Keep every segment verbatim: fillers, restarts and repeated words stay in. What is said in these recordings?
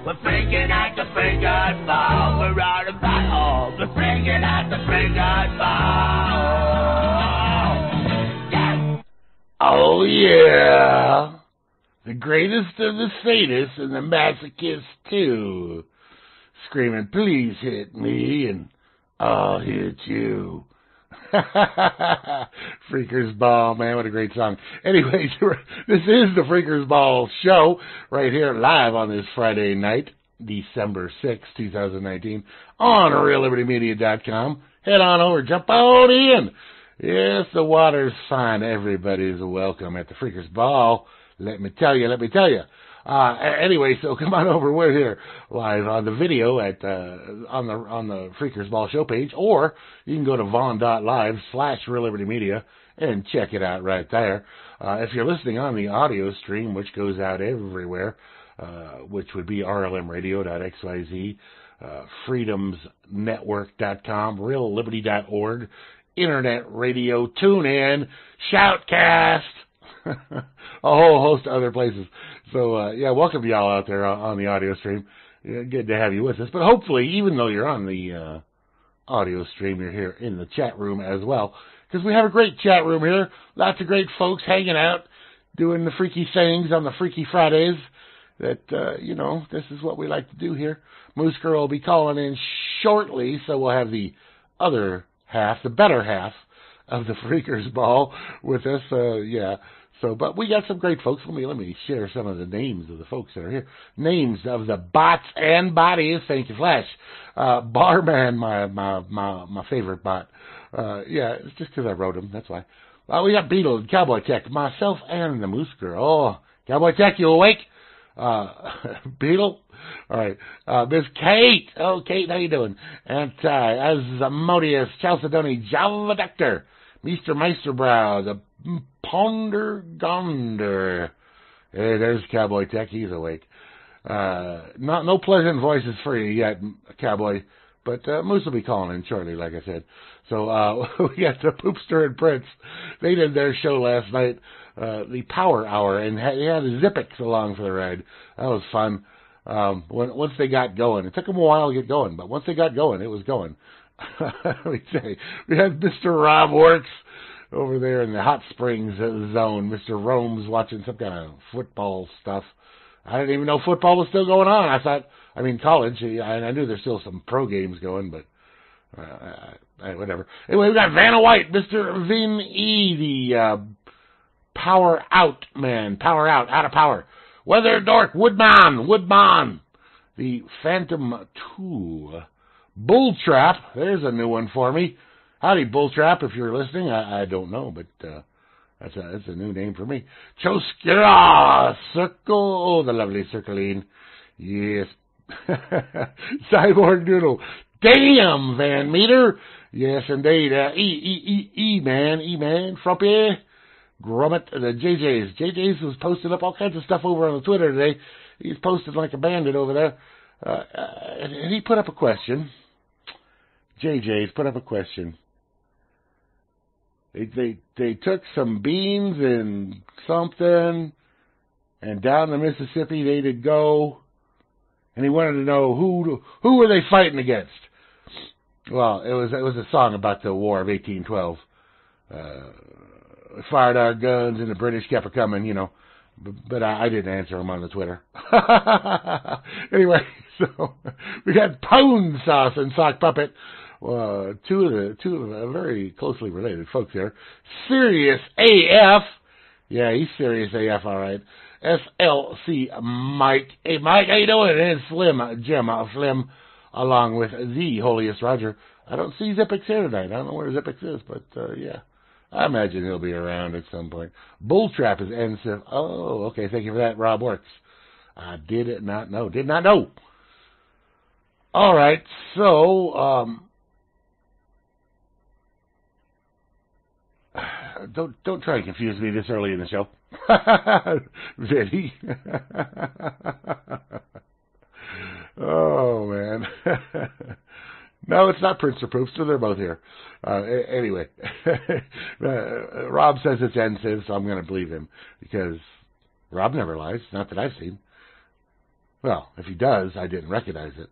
We're freaking at the Freakers Ball. We're out of ball. We're freaking at the Freakers Ball. Yes. Oh, yeah. The greatest of the sadists and the masochists, too. Screaming, please hit me, and I'll hit you. Freakers Ball, man, what a great song. Anyways, this is the Freakers Ball show right here live on this Friday night, December sixth, twenty nineteen, on real liberty media dot com. Head on over, jump on in. Yes, the water's fine. Everybody's welcome at the Freakers Ball. Let me tell you, let me tell you. Uh, anyway, so come on over. We're here live on the video at, uh, on the, on the Freakers Ball show page, or you can go to vaughn.live slash Real Liberty Media and check it out right there. Uh, if you're listening on the audio stream, which goes out everywhere, uh, which would be R L M radio dot X Y Z, uh, freedoms network dot com, real liberty dot org, Internet Radio, TuneIn, Shoutcast, a whole host of other places. So, uh, yeah, welcome to y'all out there on, on the audio stream. Yeah, good to have you with us. But hopefully, even though you're on the uh, audio stream, you're here in the chat room as well. Because we have a great chat room here. Lots of great folks hanging out, doing the freaky things on the Freaky Fridays. That, uh, you know, this is what we like to do here. Moose Girl will be calling in shortly, so we'll have the other half, the better half of the Freakers Ball with us. Uh, yeah. So, but we got some great folks. Let me let me share some of the names of the folks that are here. Names of the bots and bodies. Thank you, Flash. Uh, Barman, my my my my favorite bot. Uh, yeah, it's just because I wrote him. That's why. Uh, we got Beetle and Cowboy Tech, myself, and the Moose Girl. Oh, Cowboy Tech, you awake? Uh, Beetle. All right. Uh, Miss Kate. Oh, Kate, how you doing? And uh, Asmodeus, Chalcedony, Java Doctor, Mister Meisterbrow, the Ponder Gonder. Hey, there's Cowboy Tech. He's awake. Uh, not no pleasant voices for you yet, Cowboy. But uh, Moose will be calling in shortly, like I said. So uh, we got the Poopster and Prince. They did their show last night, uh, the Power Hour, and had, they had Zippix along for the ride. That was fun. Um, when, once they got going, it took them a while to get going, but once they got going, it was going. Let me say, we had Mister Rob Works over there in the Hot Springs zone. Mister Rome's watching some kind of football stuff. I didn't even know football was still going on. I thought, I mean, college, I, I knew there's still some pro games going, but uh, I, whatever. Anyway, we got Vanna White, Mister Vin E, the uh, Power Out man. Power Out, out of power. Weather Dork, Woodman, Woodman. The Phantom two. Bull Trap, there's a new one for me. Howdy, Bull Trap, if you're listening. I, I don't know, but uh, that's, a, that's a new name for me. Choskira Circle, oh, the lovely Circleine. Yes. Cyborg Doodle. Damn, Van Meter. Yes, indeed. Uh, E, E, E, E, man, E, man. Frumpy. Grummet, the J Js. J Js was posting up all kinds of stuff over on the Twitter today. He's posted like a bandit over there. Uh, and, and he put up a question. J Js put up a question. They, they they took some beans and something, and down the Mississippi they did go, and he wanted to know who who were they fighting against. Well, it was it was a song about the War of eighteen twelve. Uh, fired our guns and the British kept coming, you know. But, but I, I didn't answer him on the Twitter. Anyway, so we got Pone Sauce and Sock Puppet. Uh, two of the two of the very closely related folks there. Serious A F. Yeah, he's serious A F, all right. S L C Mike. Hey, Mike, how you doing? And Slim Jim uh, Slim, along with the holiest Roger. I don't see Zippix here tonight. I don't know where Zippix is, but uh, yeah. I imagine he'll be around at some point. Bull Trap is N S I F. Oh, okay. Thank you for that, Rob Works. I did not know. Did not know. All right. So, um, don't don't try to confuse me this early in the show. Vinny. Oh man. No, it's not Prince or Poopster. They're both here. Uh, anyway, uh, Rob says it's N S I V, so I'm going to believe him because Rob never lies. Not that I've seen. Well, if he does, I didn't recognize it.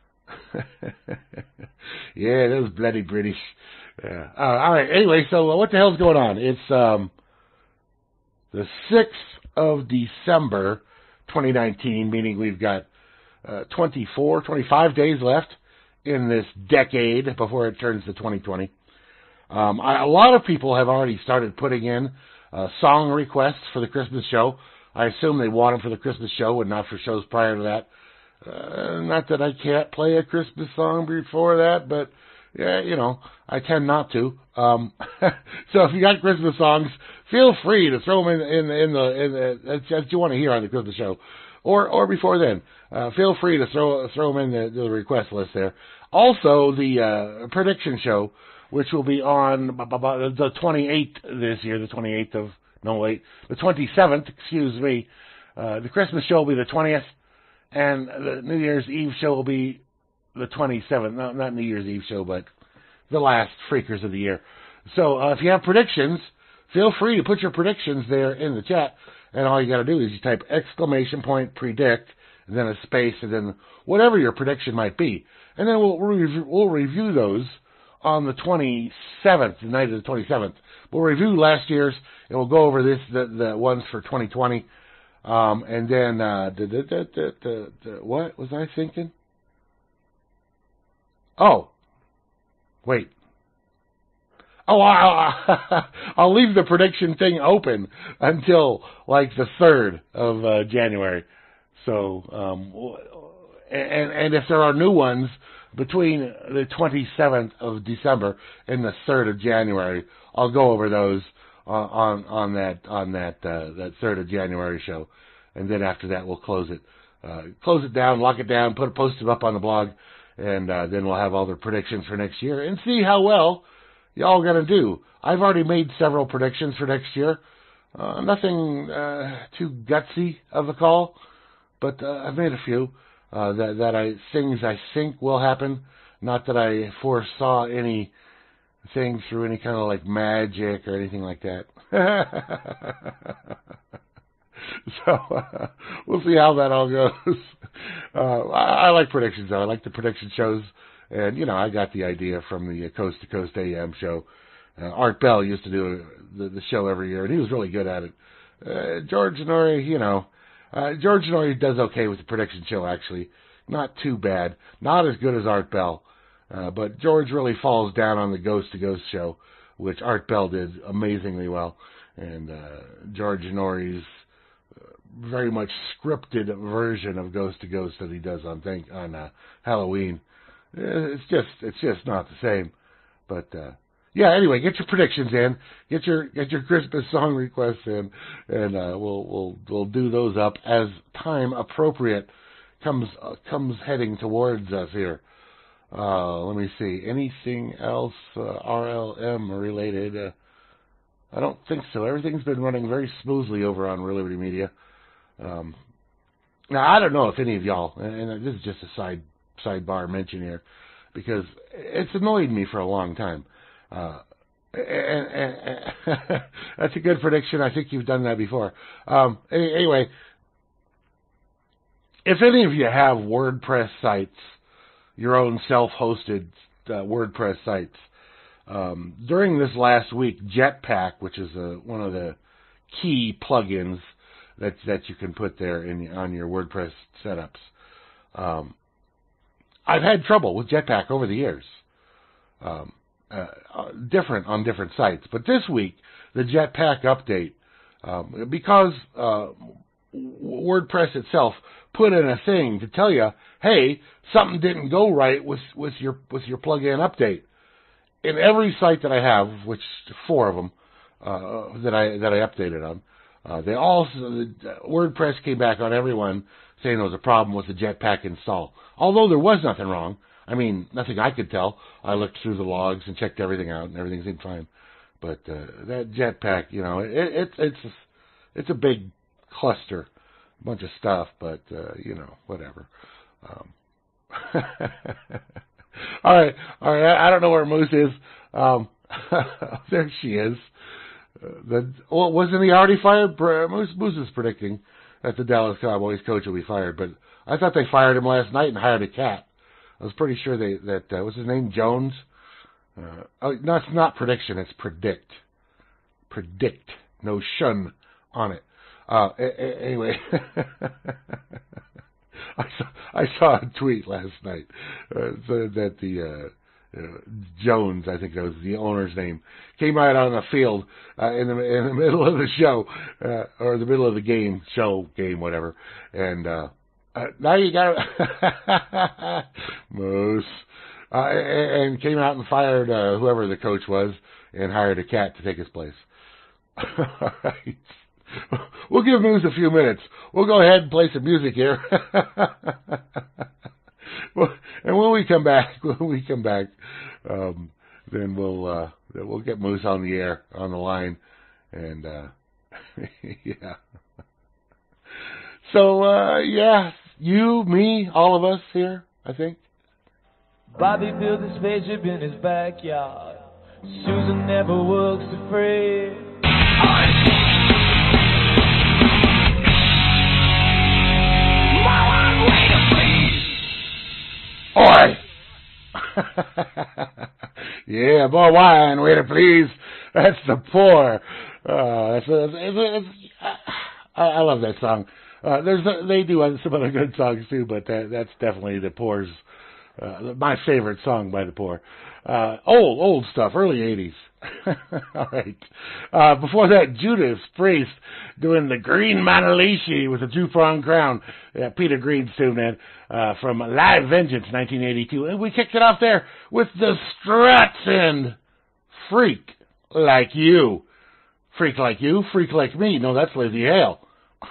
Yeah, those bloody British. Yeah. Uh, all right. Anyway, so uh, what the hell's going on? It's um, the sixth of December, twenty nineteen, meaning we've got uh, twenty-four, twenty-five days left in this decade before it turns to twenty twenty. Um, I, a lot of people have already started putting in uh, song requests for the Christmas show. I assume they want them for the Christmas show and not for shows prior to that. Uh, not that I can't play a Christmas song before that, but yeah, you know, I tend not to. Um, so if you got Christmas songs, feel free to throw them in, in, in the in the that you want to hear on the Christmas show, or or before then. Uh, feel free to throw throw them in the, the request list there. Also, the uh, prediction show, which will be on the twenty-eighth this year, the twenty-eighth of no wait, the twenty-seventh. Excuse me. Uh, the Christmas show will be the twentieth. And the New Year's Eve show will be the twenty-seventh. No, not New Year's Eve show, but the last Freakers of the year. So uh, if you have predictions, feel free to put your predictions there in the chat. And all you got to do is you type exclamation point predict, and then a space, and then whatever your prediction might be. And then we'll, we'll, we'll review those on the twenty-seventh, the night of the twenty-seventh. We'll review last year's, and we'll go over this, the, the ones for twenty twenty. Um, and then, uh, the, the, the, the, the, the, what was I thinking? Oh, wait. Oh, I'll, I'll leave the prediction thing open until like the third of uh, January. So, um, and, and if there are new ones between the twenty-seventh of December and the third of January, I'll go over those on on that on that uh, that third of January show, and then after that we'll close it, uh, close it down, lock it down, put post it up on the blog, and uh, then we'll have all the predictions for next year and see how well y'all gonna do. I've already made several predictions for next year, uh, nothing uh, too gutsy of a call, but uh, I've made a few uh, that that I things I think will happen. Not that I foresaw any thing through any kind of like magic or anything like that. So uh, we'll see how that all goes. Uh, I, I like predictions though. I like the prediction shows, and you know I got the idea from the Coast to Coast A M show. Uh, Art Bell used to do the, the show every year, and he was really good at it. Uh, George Norrie, you know, uh, George Norrie does okay with the prediction show actually. Not too bad. Not as good as Art Bell. Uh, but George really falls down on the Ghost to Ghost show, which Art Bell did amazingly well. And uh, George Norrie's uh, very much scripted version of Ghost to Ghost that he does on think on uh, Halloween. It's just it's just not the same. But uh, yeah, anyway, get your predictions in, get your get your Christmas song requests in, and uh, we'll we'll we'll do those up as time appropriate comes uh, comes heading towards us here. Uh, let me see. Anything else uh, R L M related? Uh, I don't think so. Everything's been running very smoothly over on Real Liberty Media. Um, now, I don't know if any of y'all, and this is just a side sidebar mention here, because it's annoyed me for a long time. Uh, and, and, and that's a good prediction. I think you've done that before. Um, anyway, if any of you have WordPress sites, your own self-hosted uh, WordPress sites. Um, during this last week, Jetpack, which is a, one of the key plugins that that you can put there in on your WordPress setups, um, I've had trouble with Jetpack over the years. Um, uh, different on different sites, but this week the Jetpack update, um, because uh, WordPress itself put in a thing to tell you, hey, something didn't go right with with your with your plugin update. In every site that I have, which four of them uh, that I that I updated on, uh, they all the WordPress came back on everyone saying there was a problem with the Jetpack install. Although there was nothing wrong. I mean, nothing I could tell. I looked through the logs and checked everything out, and everything seemed fine. But uh, that Jetpack, you know, it, it it's it's a big cluster, a bunch of stuff. But uh, you know, whatever. Um, all right, all right. I, I don't know where Moose is. Um, there she is. Uh, the well, wasn't he already fired? Moose, Moose is predicting that the Dallas Cowboys coach will be fired, but I thought they fired him last night and hired a cat. I was pretty sure they that uh, was his name Jones. Uh, oh, no, it's not prediction. It's predict. Predict. No shun on it. Uh, a- a- anyway, I saw I saw a tweet last night uh, said that the uh, uh, Jones, I think that was the owner's name, came out on the field uh, in the in the middle of the show uh, or the middle of the game, show game, whatever, and uh, uh, now you got Moose, uh, and came out and fired uh, whoever the coach was and hired a cat to take his place. All right. We'll give Moose a few minutes. We'll go ahead and play some music here. Well, and when we come back, when we come back, um, then we'll uh, we'll get Moose on the air, on the line, and uh, yeah. So uh, yeah, you, me, all of us here, I think. Bobby built a spaceship in his backyard. Susan never works afraid. Oi! Yeah, more wine, waiter, please. That's the poor. Uh, that's, that's, that's, I, I love that song. Uh, there's a, they do some other good songs too, but that, that's definitely the Poor's. Uh, my favorite song by the Poor. Uh, old, old stuff, early eighties. All right. Uh, before that, Judas Priest doing the Green Manalishi with a two-pronged crown. Yeah, Peter Green's tune, man, uh, from Live Vengeance, nineteen eighty-two. And we kicked it off there with the Struts and Freak Like You. Freak Like You, Freak Like Me. No, that's Lizzie Hale.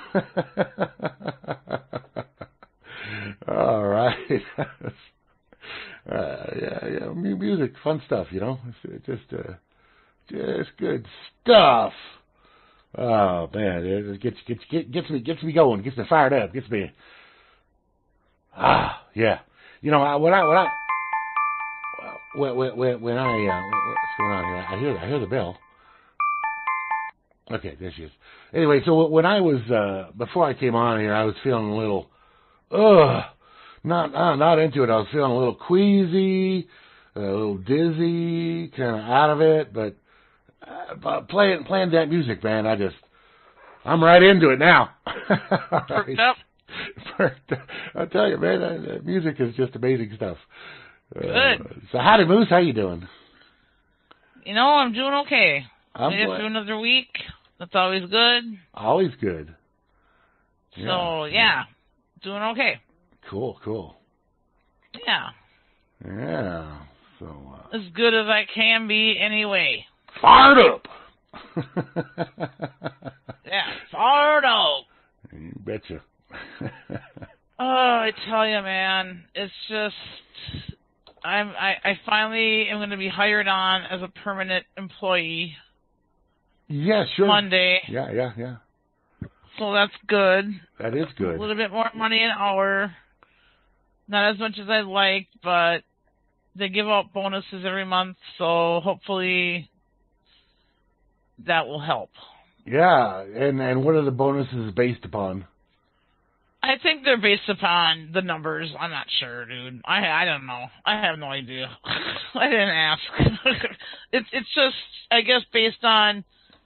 All right. Uh, yeah, yeah, music, fun stuff, you know. It's just, uh, just good stuff. Oh man, it gets gets gets gets me gets me going, gets me fired up, gets me. Ah, yeah. You know, when I when I when when when I uh, what's going on here? I hear I hear the bell. Okay, there she is. Anyway, so when I was uh, before I came on here, I was feeling a little, ugh. Not uh, not into it. I was feeling a little queasy, a little dizzy, kind of out of it. But, uh, but playing playing that music, man, I just I'm right into it now. Perked up. Perked up. I tell you, man, that music is just amazing stuff. Good. Uh, so, howdy, Moose. How you doing? You know, I'm doing okay. I'm Made it through another week. That's always good. Always good. So yeah, yeah doing okay. Cool, cool. Yeah. Yeah. So uh, as good as I can be, anyway. Fired up. Yeah, fired up. You betcha. Oh, I tell you, man, it's just I'm I, I finally am going to be hired on as a permanent employee. Yeah, sure. Monday. Yeah, yeah, yeah. So that's good. That is good. A little bit more money an hour. Not as much as I'd like, but they give out bonuses every month, so hopefully that will help. Yeah, and and what are the bonuses based upon? I think they're based upon the numbers. I'm not sure, dude. I I don't know. I have no idea. I didn't ask. it's it's just, I guess, based on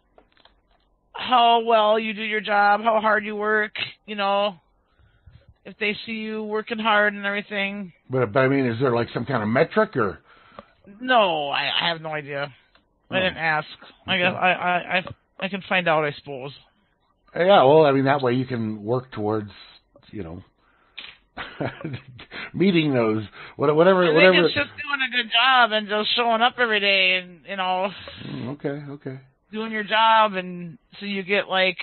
how well you do your job, how hard you work, you know. If they see you working hard and everything. But, but I mean, is there like some kind of metric or? No, I, I have no idea. I oh. didn't ask. I guess I, I, I, I can find out, I suppose. Yeah, well, I mean, that way you can work towards, you know, meeting those, whatever, I think whatever. It's just doing a good job and just showing up every day and, you know. Okay, okay. Doing your job, and so you get like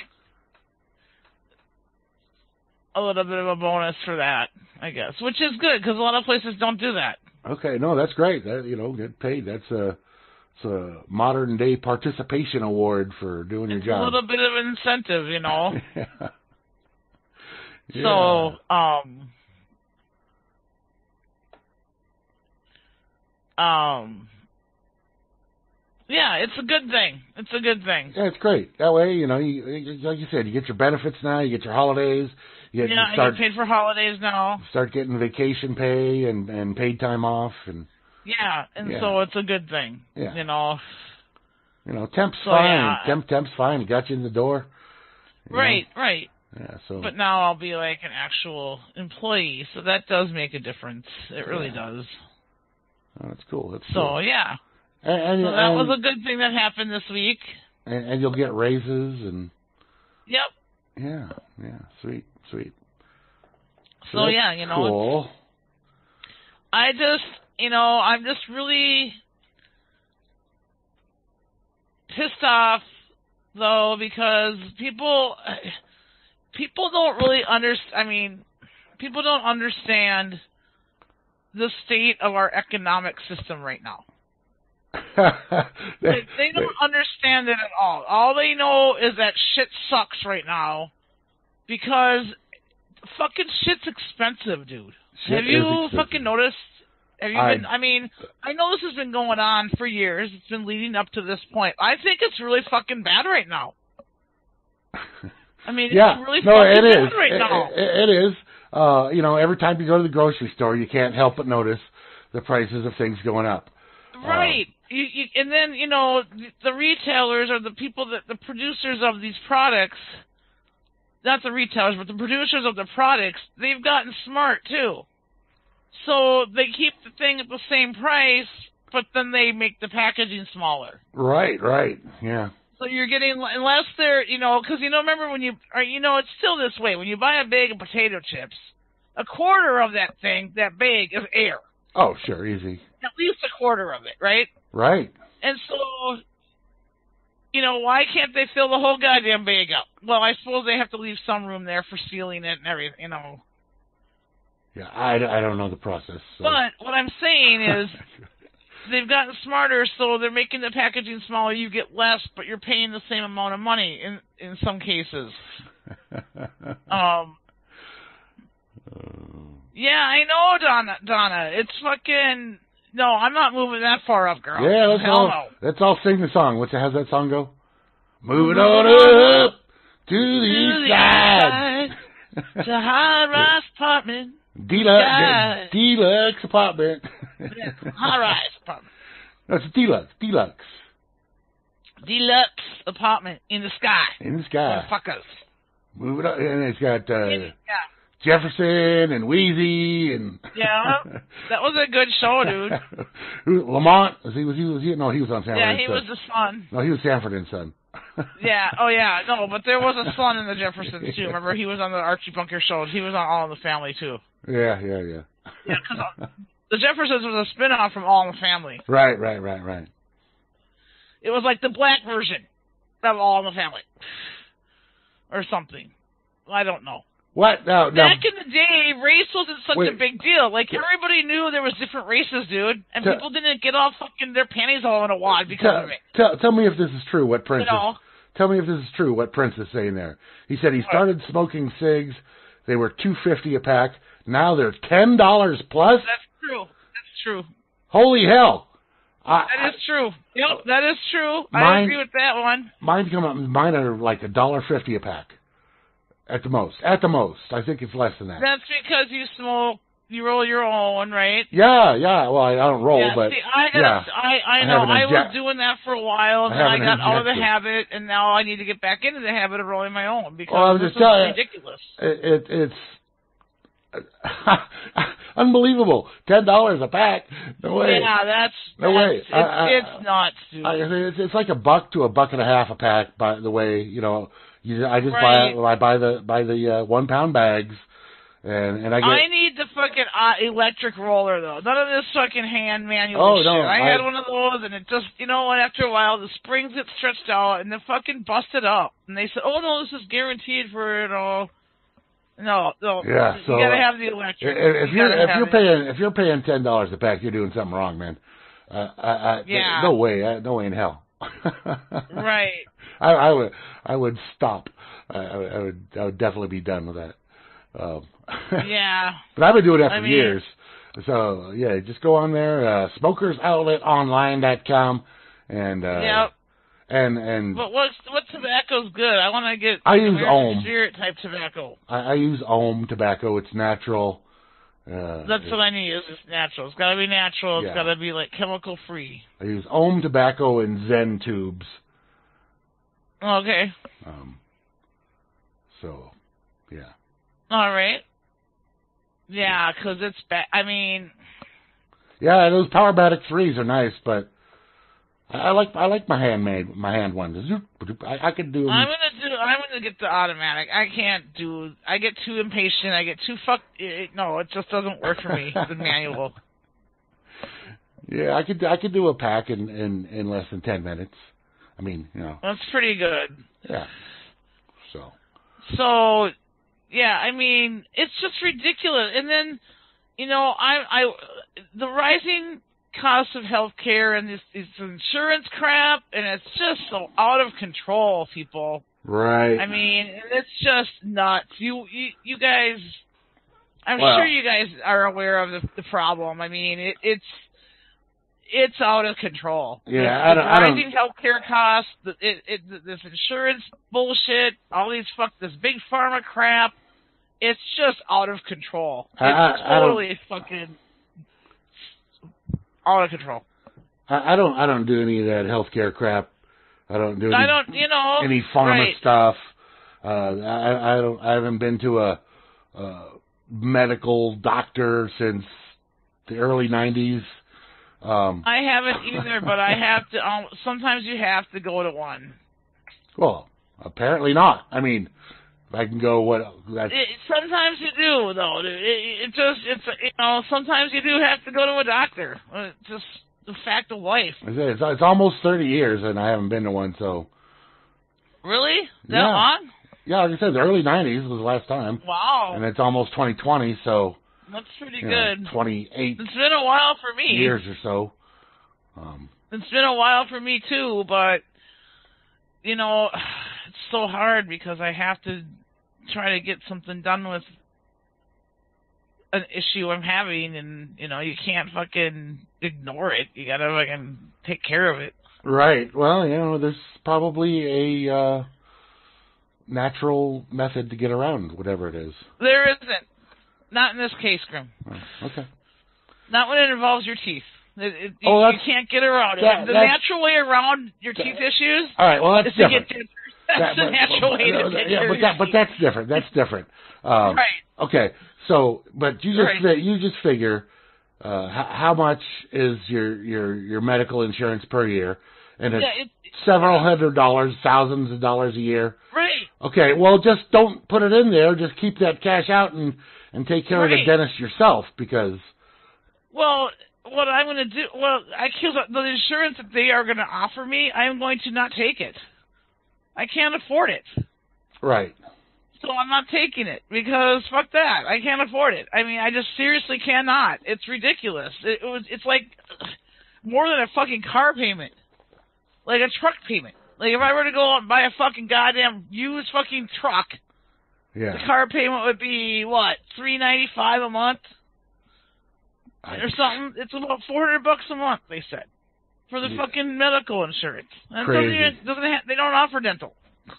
a little bit of a bonus for that, I guess, which is good because a lot of places don't do that. Okay, no, that's great. That, you know, get paid. That's a, it's a modern day participation award for doing it's your job. A little bit of incentive, you know. Yeah. So, um, um, yeah, it's a good thing. It's a good thing. Yeah, it's great. That way, you know, you, like you said, you get your benefits now, you get your holidays, you, get, Yeah, you start I get paid for holidays now. start getting vacation pay and, and paid time off, and Yeah, and Yeah. so it's a good thing. Yeah. You know. you know, temp's So, fine. yeah. Temp temp's fine. It got you in the door. you know? Right, right. Yeah. So. But now I'll be like an actual employee, so that does make a difference. It really Yeah. does. Oh, that's cool. That's So cool. yeah. And, and, So that and, was a good thing that happened this week. and, and you'll get raises and Yep. yeah, yeah, sweet, sweet. So that's yeah, you know, cool. I just, you know, I'm just really pissed off though because people, people don't really understand. I mean, people don't understand the state of our economic system right now. They, they don't understand it at all. All they know is that shit sucks right now because fucking shit's expensive, dude. Shit Have is you expensive. fucking noticed? Have you I- been? I mean, I know this has been going on for years. It's been leading up to this point. I think it's really fucking bad right now. I mean, yeah, it's really no, fucking it bad is. right It- now. it- it is. Uh, you know, every time you go to the grocery store, you can't help but notice the prices of things going up. Right. You, you, and then, you know, the, the retailers or the people that, the producers of these products, not the retailers, but the producers of the products, they've gotten smart too. So they keep the thing at the same price, but then they make the packaging smaller. Right, right, yeah. So you're getting, unless they're, you know, because, you know, remember when you, or, you know, it's still this way. When you buy a bag of potato chips, a quarter of that thing, that bag, is air. Oh, sure, easy. At least a quarter of it, right? Right. And so, you know, why can't they fill the whole goddamn bag up? Well, I suppose they have to leave some room there for sealing it and everything, you know. Yeah, I, I don't know the process. So. But what I'm saying is they've gotten smarter, so they're making the packaging smaller. You get less, but you're paying the same amount of money in, in some cases. Um. Yeah, I know, Donna. Donna, it's fucking... No, I'm not moving that far up, girl. Yeah, let's Hell all, no. let's all sing the song. What's how's that song go? Move it on up to the To east the side. side, to high-rise apartment. Deluxe, side. deluxe apartment. Yeah, high-rise apartment. No, it's deluxe, deluxe. Deluxe apartment in the sky. In the sky. Motherfuckers. Move it up, and it's got uh, Yeah. Jefferson and Wheezy and Yeah, that was a good show, dude. Who- Lamont. Was he? Was he? Was he? No, he was on Sanford Yeah, and he Son. was the son. No, he was Sanford and Son. Yeah, oh yeah, no, but there was a son in the Jeffersons too. Remember, he was on the Archie Bunker show. He was on All in the Family too. Yeah, yeah, yeah. Yeah, because the Jeffersons was a spin-off from All in the Family. Right, right, right, right. It was like the black version of All in the Family, or something. I don't know. What? No, no. Back in the day, race wasn't such Wait. a big deal. Like, everybody knew there was different races, dude, and Tell- people didn't get all fucking their panties all in a wad because Tell, of it. tell, tell me if this is true. What Prince You know? is, tell me if this is true. What Prince is saying there. He said he started smoking cigs. They were two fifty a pack. Now they're ten dollars plus. That's true. That's true. Holy hell! I, That is true. Yep, that is true. I Mine- agree with that one. Mine come up. Mine are like a dollar fifty a pack, at the most. At the most, I think it's less than that. That's because you smoke, you roll your own, right? Yeah, yeah. Well, I, I don't roll, yeah, but see, I, gotta, yeah. I, I I know. have an I was inject- doing that for a while, and I then have I an got out of the injector. habit, and now I need to get back into the habit of rolling my own because Well, I was this just is telling you, ridiculous. It, it, it's unbelievable. Ten dollars a pack. No way. Yeah, that's No that's, way. It's, I- I- it's nuts, dude. I, it's, it's like a buck to a buck and a half a pack. By the way, you know, you, I just Right. buy I buy the buy the uh, one pound bags, and and I get. I need the fucking uh, electric roller though. None of this fucking hand manual Oh, shit. no, I, I- had one of those, and it just, you know what? After a while, the springs get stretched out, and then fucking busted up. And they said, "Oh no, this is guaranteed for it all." No, no. Yeah, you so, gotta uh, have the electric. If, if You you're gotta if have you're it. paying if you're paying ten dollars a pack, you're doing something wrong, man. Uh, I, I, Yeah. No way. I, no way in hell. Right. I, I would I would stop. I, I would I would I would definitely be done with that. Um, Yeah. But I've been doing that for I mean- years. So yeah, just go on there, uh, smokers outlet online dot com, and uh, Yep. and and But what what tobacco's good? I want to get I use American Ohm. Spirit type tobacco. I, I use Ohm tobacco. It's natural. Uh, That's it, what I need. Is it's natural. It's got to be natural. It's Yeah. got to be like chemical free. I use Ohm tobacco and Zen tubes. Okay. Um, so, yeah. All right. Yeah, 'cause it's bad. I mean, Yeah, those Powermatic threes are nice, but I, I like I like my handmade my hand ones. I, I could do them. I'm gonna do. I'm gonna get the automatic. I can't do. I get too impatient. I get too fuck. It, no, it just doesn't work for me. The manual. Yeah, I could I could do a pack in, in, in less than ten minutes. I mean, you know. That's pretty good. Yeah. So. So, yeah, I mean, it's just ridiculous. And then, you know, I, I, the rising cost of healthcare and this, this insurance crap, and it's just so out of control, people. Right. I mean, it's just nuts. You, you, you guys, I'm Well- sure you guys are aware of the, the problem. I mean, it, it's, it's out of control. Yeah, This- I don't- the I don't- rising healthcare costs, the, it, it, this insurance bullshit, all these fuck, this big pharma crap. It's just out of control. It's I- I- I don't- totally fucking out of control. I, I don't I don't do any of that healthcare crap. I don't do any, I don't, you know, any pharma right. stuff. Uh, I, I don't I haven't been to a, a medical doctor since the early nineties. Um, I haven't either, but I have to. Um, sometimes you have to go to one. well, apparently not. I mean, if I can go, what? That's, It, sometimes you do, though. It, it, it just, it's, you know, sometimes you do have to go to a doctor. It's just the fact of life. it's, it's almost thirty years, and I haven't been to one. So, Really? That Yeah. long? yeah, like I said, the early nineties was the last time, Wow. and it's almost twenty twenty. So, That's pretty you know, good. twenty-eight It's been a while for me. years or so. Um, It's been a while for me, too, but, you know, it's so hard because I have to try to get something done with an issue I'm having, and, you know, you can't fucking ignore it. You gotta fucking take care of it. Right. Well, you know, there's probably a uh, natural method to get around whatever it is. There isn't. Not in this case, Grim. Oh, okay. Not when it involves your teeth. It, it, you, Oh, you that's- can't get around it. that- the that's- natural way around your teeth issues All right. Well, that's is to different. get dentures. That's That- the but- natural way to but- take yeah, care but of that, your but teeth. that's different. That's different. Um, Right. Okay. So, but you just Right. fi- you just figure uh, how, how much is your your your medical insurance per year, and it's Yeah, it, several hundred dollars, thousands of dollars a year. right. Okay. Well, just don't put it in there. Just keep that cash out and and take care of the Right. dentist yourself because. Well, what I'm going to do, well, I cause the insurance that they are going to offer me, I am going to not take it. I can't afford it. Right. So I'm not taking it because fuck that. I can't afford it. I mean, I just seriously cannot. It's ridiculous. It, it was. It's like more than a fucking car payment, like a truck payment. Like if I were to go out and buy a fucking goddamn used fucking truck, Yeah. the car payment would be what three ninety five a month I- or something. It's about four hundred bucks a month. They said for the Yeah. fucking medical insurance. And it Crazy. doesn't even, doesn't ha- they don't offer dental.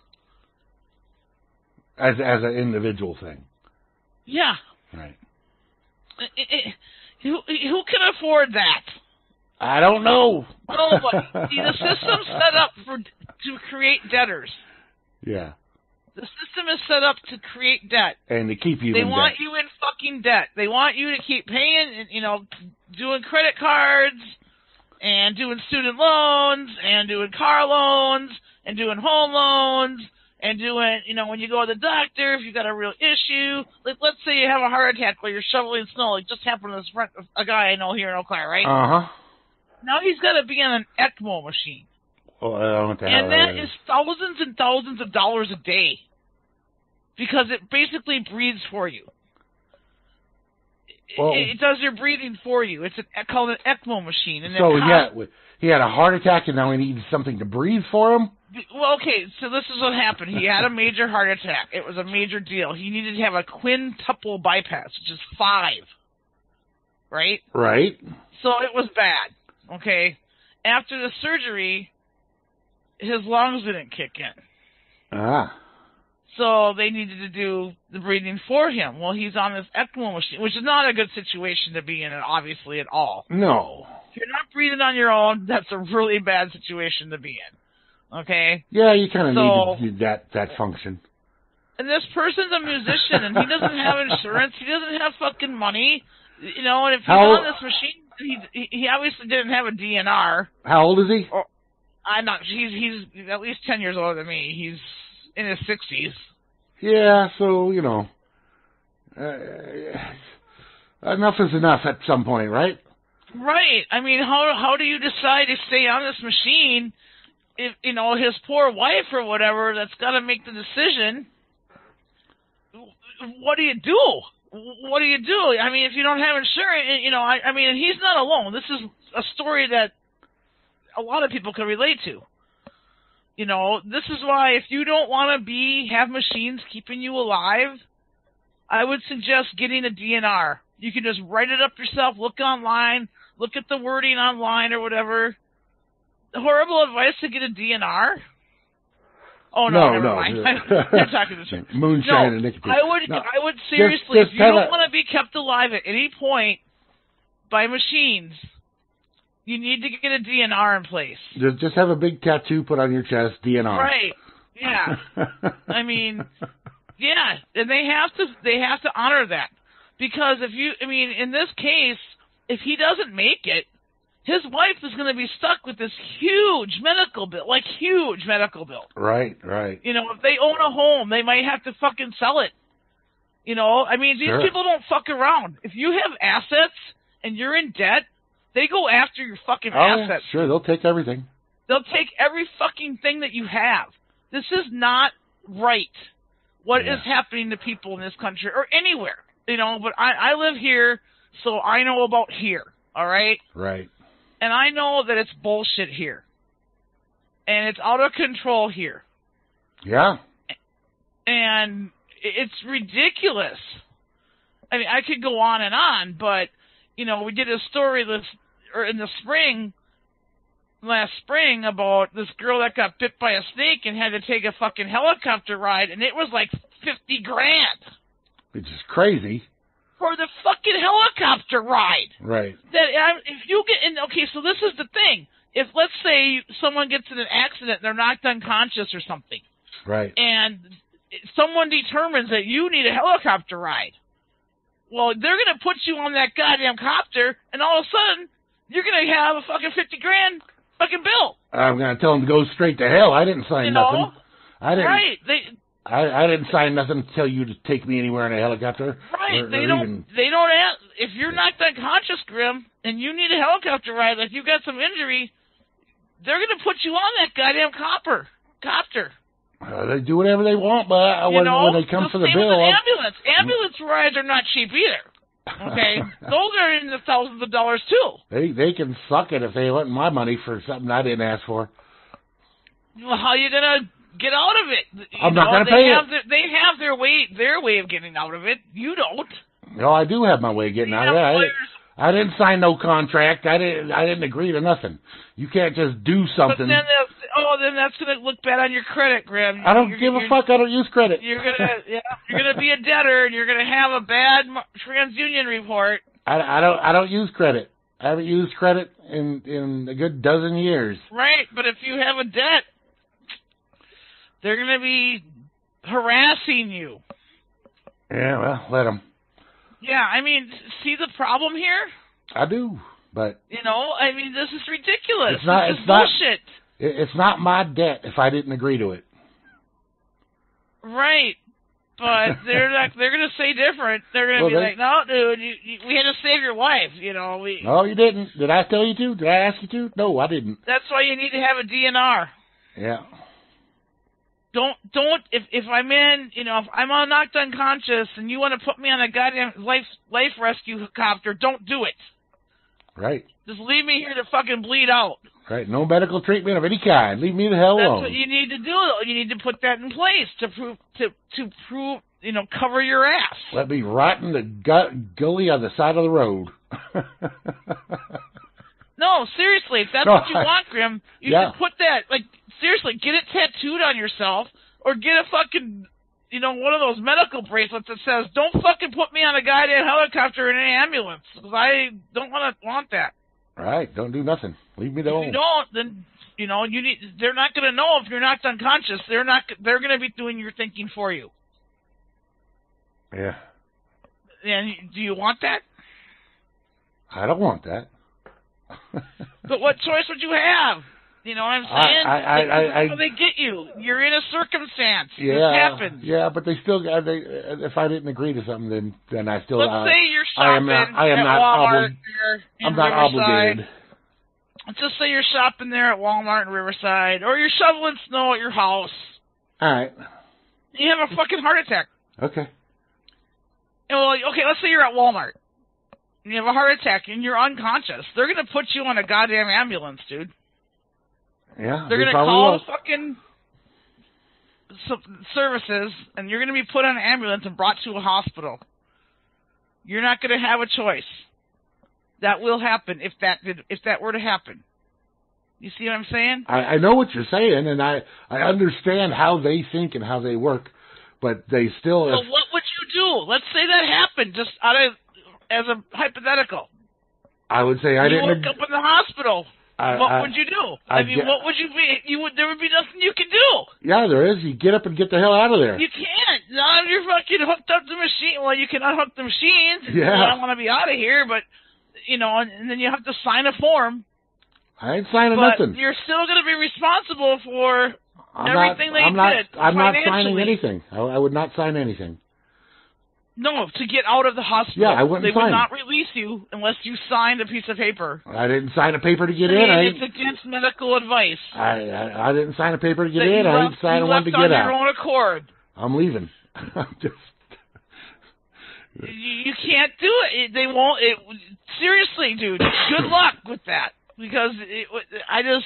As as an individual thing. Yeah. Right. It, it, who who can afford that? I don't know. Nobody. See, the system's set up for to create debtors. Yeah. The system is set up to create debt. And to keep you They in want debt. you in fucking debt. They want you to keep paying, and you know, doing credit cards, and doing student loans, and doing car loans, and doing home loans, and doing, you know, when you go to the doctor, if you've got a real issue, like let's say you have a heart attack while you're shoveling snow, like just happened to this front, a guy I know here in Eau Claire, right? Uh huh. Now he's got to be on an ECMO machine. Well, I don't know what the hell And that is thousands and thousands of dollars a day. Because it basically breathes for you. Well- it, it does your breathing for you. It's an, called an ECMO machine. And it So costs- yeah, he had a heart attack and now he needs something to breathe for him. Well, okay, so this is what happened. He had a major heart attack. It was a major deal. He needed to have a quintuple bypass, which is five. Right? Right. So it was bad. Okay? after the surgery, his lungs didn't kick in. Ah. So they needed to do the breathing for him. Well, he's on this ECMO machine, which is not a good situation to be in, obviously, at all. No. If you're not breathing on your own, that's a really bad situation to be in. Okay? Yeah, you kind of So- need that, that function. And this person's a musician, and he doesn't have insurance. He doesn't have fucking money. You know, and if he's How- on this machine, he he obviously didn't have a D N R. How old is he? Or, I'm not. He's he's at least ten years older than me. He's in his sixties. Yeah, so, you know, uh, enough is enough at some point, right? Right. I mean, how how do you decide to stay on this machine if, you know, his poor wife or whatever that's got to make the decision? What do you do? What do you do? I mean, if you don't have insurance, you know, I, I mean, and he's not alone. This is a story that a lot of people can relate to. You know, this is why if you don't want to be have machines keeping you alive, I would suggest getting a D N R. You can just write it up yourself, look online, look at the wording online or whatever. Horrible advice to get a D N R? Oh, no, No, never no. mind. I'm talking to you. Moonshine No, and nicotine. I would, No, I would seriously, just if you have don't a- want to be kept alive at any point by machines, you need to get a D N R in place. Just, just have a big tattoo put on your chest, D N R. Right. Yeah. I mean, yeah, and they have to they have to honor that, because if you, I mean, in this case, if he doesn't make it, his wife is going to be stuck with this huge medical bill, like huge medical bill. Right, right. You know, if they own a home, they might have to fucking sell it. You know, I mean, these Sure. people don't fuck around. If you have assets and you're in debt, they go after your fucking Oh, yeah, assets. sure, they'll take everything. They'll take every fucking thing that you have. This is not right, what Yeah. is happening to people in this country or anywhere. You know, but I, I live here, so I know about here, all right? Right. And I know that it's bullshit here. And it's out of control here. Yeah. And it's ridiculous. I mean, I could go on and on, but, you know, we did a story this, or in the spring, last spring, about this girl that got bit by a snake and had to take a fucking helicopter ride, and it was like fifty grand Which is crazy. for the fucking helicopter ride. Right. That I, if you get in, okay, so this is the thing. If, let's say, someone gets in an accident, they're knocked unconscious or something, Right. and someone determines that you need a helicopter ride, well, they're going to put you on that goddamn copter, and all of a sudden, you're going to have a fucking fifty grand fucking bill. I'm going to tell them to go straight to hell. I didn't sign You know? nothing. I didn't. Right. They, I, I didn't sign nothing to tell you to take me anywhere in a helicopter. right. Or, they or don't, even- they don't ask, if you're knocked unconscious, Grim, and you need a helicopter ride, like you've got some injury, they're going to put you on that goddamn copper, copter. Uh, they do whatever they want, but uh, You when, know, when they come for the same bill, with an I'll- ambulance. Ambulance rides are not cheap either. Okay, those are in the thousands of dollars too. they they can suck it if they want my money for something I didn't ask for. Well, how are you gonna get out of it? You I'm not know, gonna they pay have it. Their, they have their way, their way of getting out of it. You don't. No, I do have my way of getting You out of have it. I, lawyers. I didn't sign no contract. I didn't. I didn't agree to nothing. You can't just do But something. then, that's, oh, then that's gonna look bad on your credit, Graham. I don't You're- give a you're- fuck. I don't use credit. You're gonna, yeah, you're gonna be a debtor, and you're gonna have a bad mo- TransUnion report. I, I don't. I don't use credit. I haven't used credit in in a good dozen years. Right, but if you have a debt, they're going to be harassing you. Yeah, well, let them. Yeah, I mean, see the problem here? I do, but You know, I mean, this is ridiculous. It's not- This is it's not- bullshit. it, it's not my debt if I didn't agree to it. Right. But they're not, they're going to say different. They're going to Well, be they- like, no, dude, you, you, we had to save your wife. You know, we. No, you didn't. Did I tell you to? Did I ask you to? No, I didn't. That's why you need to have a D N R. Yeah. Don't don't if if I'm in, you know, if I'm on knocked unconscious and you want to put me on a goddamn life life rescue copter, don't do it. Right. Just leave me here to fucking bleed out. Right. No medical treatment of any kind. Leave me the hell That's alone. what you need to do. You need to put that in place to prove to to prove, you know, cover your ass. Let me rot in the gut, gully on the side of the road. No, No, seriously, if that's No, what you I- want, Grim, you yeah. should put that, like, seriously, get it tattooed on yourself, or get a fucking, you know, one of those medical bracelets that says, don't fucking put me on a goddamn helicopter in an ambulance, because I don't want to want that. All right, don't do nothing. Leave me If you alone. don't, then, you know, you need, they're not going to know if you're knocked unconscious. They're not, they're going to be doing your thinking for you. Yeah, And do you want that? I don't want that. But what choice would you have? You know what I'm saying? I- I- I- I- How they get you. You're in a circumstance. Yeah, This happens. yeah, but they still got. They, if I didn't agree to something, then then I still. Let's uh, say you're I shopping am not. I am at not Walmart obli- there in I'm not Riverside. obligated. Let's just say you're shopping there at Walmart in Riverside, or you're shoveling snow at your house. All right. You have a fucking heart attack. Okay. And well, okay, let's say you're at Walmart. And you have a heart attack and you're unconscious. They're gonna put you on a goddamn ambulance, dude. Yeah. They're they gonna probably call will. the fucking s- services, and you're gonna be put on an ambulance and brought to a hospital. You're not gonna have a choice. That will happen if that did, if that were to happen. You see what I'm saying? I, I know what you're saying, and I I understand how they think and how they work, but they still. So If, what would you do? Let's say that happened, just out of as a hypothetical. I would say I you didn't. woke ag- up in the hospital. I- what I- would you do? I I, mean, get- what would you be? You would. There would be nothing you can do. Yeah, there is. You get up and get the hell out of there. You can't. Now you're fucking hooked up to the machine. Well, you can unhook the machines. Yeah. I don't want to be out of here, but you know, and, and then you have to sign a form. I ain't signing But nothing. you're still going to be responsible for I'm everything not, they I'm not, did I'm not signing financially. anything. I, I would not sign anything. No, to get out of the hospital. Yeah, I wouldn't They sign. would not release you unless you signed a piece of paper. I didn't sign a paper to get I mean, in. I, it's against medical advice. I, I I didn't sign a paper to get that in. you I left, didn't sign you one left to on get your out. own accord. I'm leaving. I'm just. You, you can't do it. They won't. It, seriously, dude. Good luck with that, because it, I just.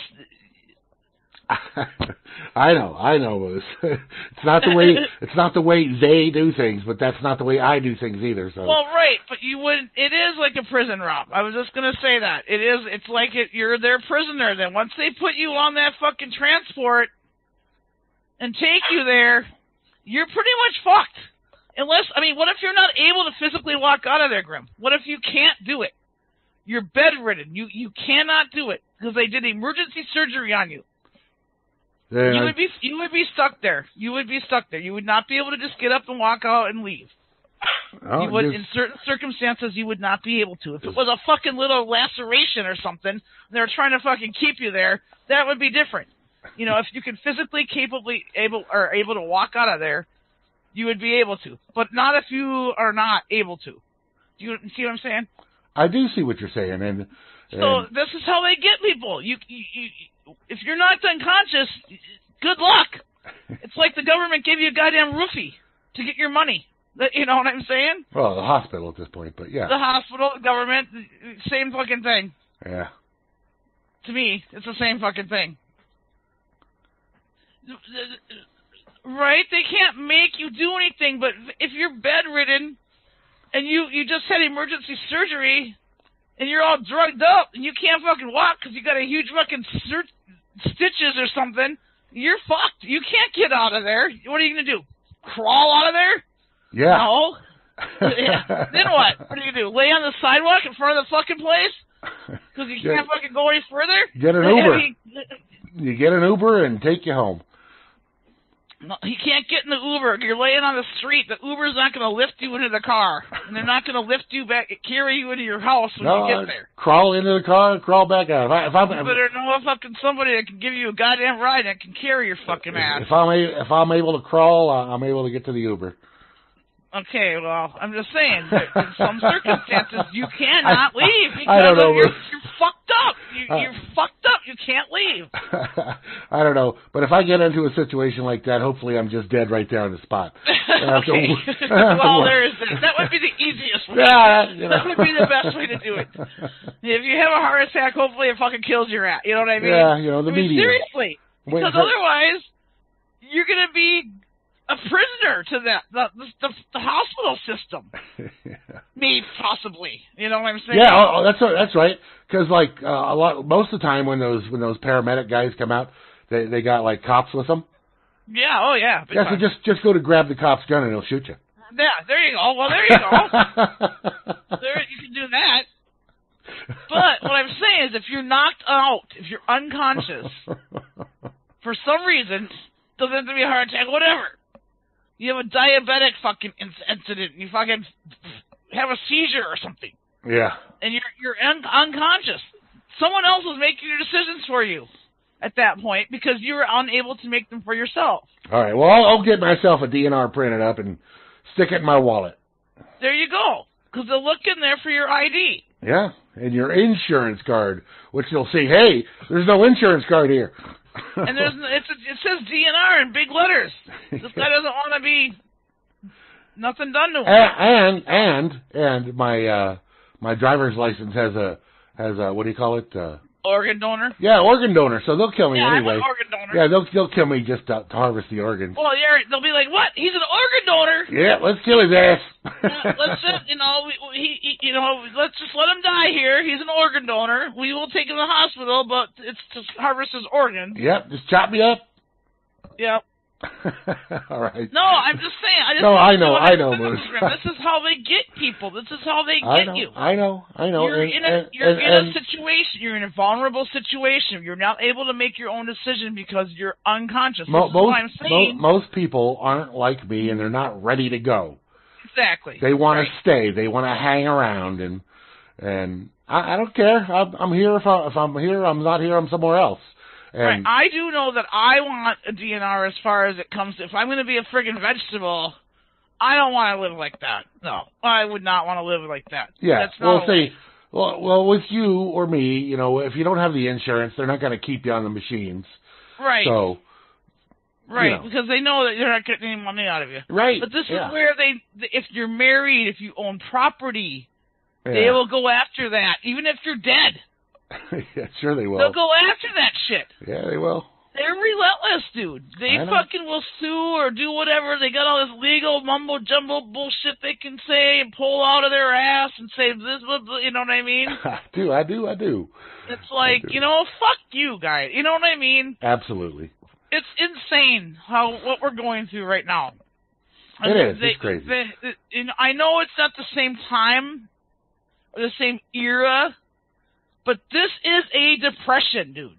I know, I know. It's not the way. It's not the way they do things, but that's not the way I do things either. So. Well, right, but you would. It is like a prison, Rob. I was just gonna say that it is. It's like it. You're their prisoner. Then once they put you on that fucking transport and take you there, you're pretty much fucked. Unless, I mean, what if you're not able to physically walk out of there, Grim? What if you can't do it? You're bedridden. You you cannot do it because they did emergency surgery on you. Then You I- would be you would be stuck there. You would be stuck there. You would not be able to just get up and walk out and leave. oh, you would, just- in certain circumstances, you would not be able to. If it was a fucking little laceration or something, and they were trying to fucking keep you there, that would be different. You know, if you can physically capably able or able to walk out of there, you would be able to. But not if you are not able to. Do you see what I'm saying? I do see what you're saying, and, So and this is how they get people. You, you, you if you're knocked unconscious, good luck. It's like the government gave you a goddamn roofie to get your money. That- You know what I'm saying? well, the hospital at this point, but yeah, The hospital, the government, same fucking thing. yeah. To me, it's the same fucking thing. Right? They can't make you do anything, but if you're bedridden and you, you just had emergency surgery and you're all drugged up and you can't fucking walk because you got a huge fucking sur- stitches or something, you're fucked. You can't get out of there. What are you going to do? Crawl out of there? Yeah. No. Yeah. Then what? What are you going to do? Lay on the sidewalk in front of the fucking place? Because you can't Get- fucking go any further? Get an I Uber. mean, You get an Uber and take you home. no, you can't get in the Uber. You're laying on the street. The Uber's not going to lift you into the car. And they're not going to lift you back, carry you into your house when No, you get there. crawl into the car and crawl back out. If, I, if I'm You better know a fucking somebody that can give you a goddamn ride that can carry your fucking ass. if I'm a, if I'm able to crawl, uh, I'm able to get to the Uber. Okay, well, I'm just saying, that in some circumstances, you cannot I- leave because I don't know, of you're, but- you're fucked up. You, Uh, you're fucked up. You can't leave. I don't know, but if I get into a situation like that, hopefully I'm just dead right there on the spot. I have to- Okay. I have to Well, work. there is that. That would be the easiest way. Yeah, you know. That would be the best way to do it. If you have a heart attack, hopefully it fucking kills your ass. You know what I mean? Yeah, you know, the I mean, media. seriously. Wait Because for- otherwise, you're going to be a prisoner to that the the, the, the hospital system. yeah. Me possibly. You know what I'm saying? Yeah, oh, oh, that's that's right. Because like uh, a lot, most of the time when those when those paramedic guys come out, they they got like cops with them. Yeah. Oh yeah. Big Yeah, so time. just just go to grab the cop's gun and he'll shoot you. Yeah. There you go. Well, there you go. there you can do that. But what I'm saying is, if you're knocked out, if you're unconscious for some reason, doesn't have to be a heart attack, whatever. You have a diabetic fucking incident. You fucking have a seizure or something. Yeah. And you're you're un- unconscious. Someone else is making your decisions for you at that point because you were unable to make them for yourself. All right. Well, I'll, I'll get myself a D N R printed up and stick it in my wallet. There you go. Because they'll look in there for your I D. Yeah, and your insurance card, which they'll see, hey, there's no insurance card here. And there's it's it says D N R in big letters. This guy doesn't want to be nothing done to him. And and and, and my uh, my driver's license has a has a what do you call it? Uh, Organ donor. yeah, organ donor. So they'll kill me Yeah, anyway. I'm an organ donor. Yeah, they'll they'll kill me just to, to harvest the organs. Well, yeah, they'll be like, "What? He's an organ donor." Yeah, let's kill his ass. Yeah, let's just, you know, we, he, he, you know, let's just let him die here. He's an organ donor. We will take him to the hospital, but it's to harvest his organs. Yep, just chop me up. Yep. All right. No, I'm just saying. I just No, I don't know, what I I'm know, saying. Moose. This is how they get people. This is how they I get know, you. I know, I know. You're and, in a and, you're and, in and, a situation. You're in a vulnerable situation. You're not able to make your own decision because you're unconscious. Mo- this is most, what I'm saying. mo- most people aren't like me, and they're not ready to go. Exactly. They want Right. to stay. They want to hang around, and and I, I don't care. I'm, I'm here if, I, if I'm here. I'm not here. I'm somewhere else. Right. And I do know that I want a D N R as far as it comes to, if I'm going to be a friggin' vegetable, I don't want to live like that. No, I would not want to live like that. yeah, That's not well, see, well, well, with you or me, you know, if you don't have the insurance, they're not going to keep you on the machines. right. So, right, you know. because they know that you're not getting any money out of you. right. But this yeah. is where they, if you're married, if you own property, yeah. they will go after that, even if you're dead. yeah, sure they will. They'll go after that shit. Yeah, they will. They're relentless, dude. They I know. fucking will sue or do whatever. They got all this legal mumbo jumbo bullshit they can say and pull out of their ass and say this, blah, blah, you know what I mean? I do, I do, I do. It's like, do. you know, fuck you, guys. You know what I mean? Absolutely. It's insane how what we're going through right now. I It mean, is. they- It's crazy. they- they- you know, I know it's not the same time or the same era, but this is a depression, dude.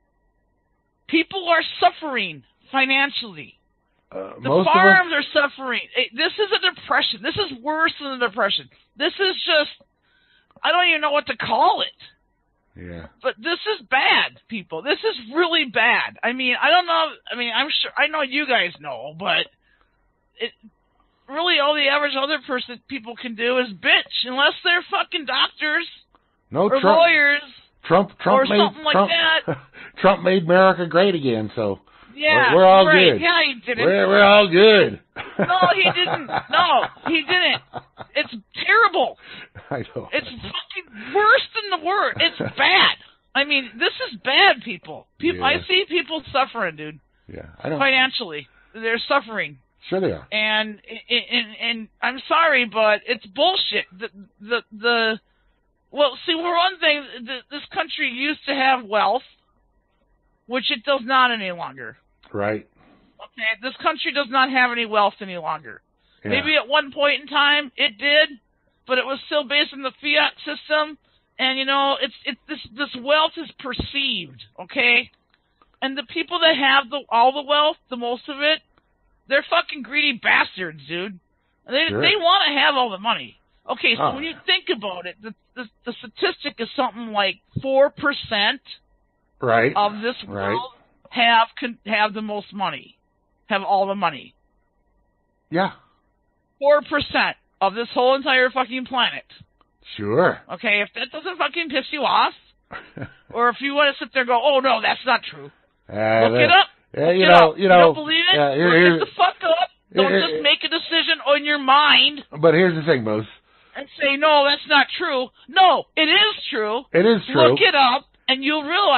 People are suffering financially. Uh, The most farms of us, are suffering. It- This is a depression. This is worse than a depression. This is just, I don't even know what to call it. yeah. But this is bad, people. This is really bad. I mean, I don't know. I mean, I'm sure, I know you guys know, but it really all the average other person people can do is bitch, unless they're fucking doctors No, or Trump, lawyers. Trump, Trump or made something like Trump, that. Trump made America great again. So Yeah, we're, we're all right. good. Yeah, he didn't. We're we're all good. No, he didn't. No, he didn't. It's terrible. I know. It's fucking worse than the word. It's bad. I mean, this is bad, people. People, I Yeah. see people suffering, dude. Yeah, I know. Financially, they're suffering, Sure they are. and and and I'm sorry, but it's bullshit. The the the well, see, for one thing, the, this country used to have wealth, which it does not any longer. Right. Okay, this country does not have any wealth any longer. Yeah. Maybe at one point in time it did, but it was still based on the fiat system. And you know, it's it's this this wealth is perceived, okay? And the people that have the all the wealth, the most of it, they're fucking greedy bastards, dude. And they Sure. they want to have all the money. Okay, so Oh. when you think about it, the the, the statistic is something like four percent Right. of this Right. world have con- have the most money, have all the money. Yeah. Four percent of this whole entire fucking planet. Sure. Okay, if that doesn't fucking piss you off, or if you want to sit there and go, oh no, that's not true. Uh, Look it up. Yeah, Look you it know, up. you know. don't believe it? Yeah, here, Look here, it the fuck up. Don't here- just make a decision on your mind but here's the thing, Moose. and say, no, that's not true. No, it is true. It is true. Look it up, and you'll realize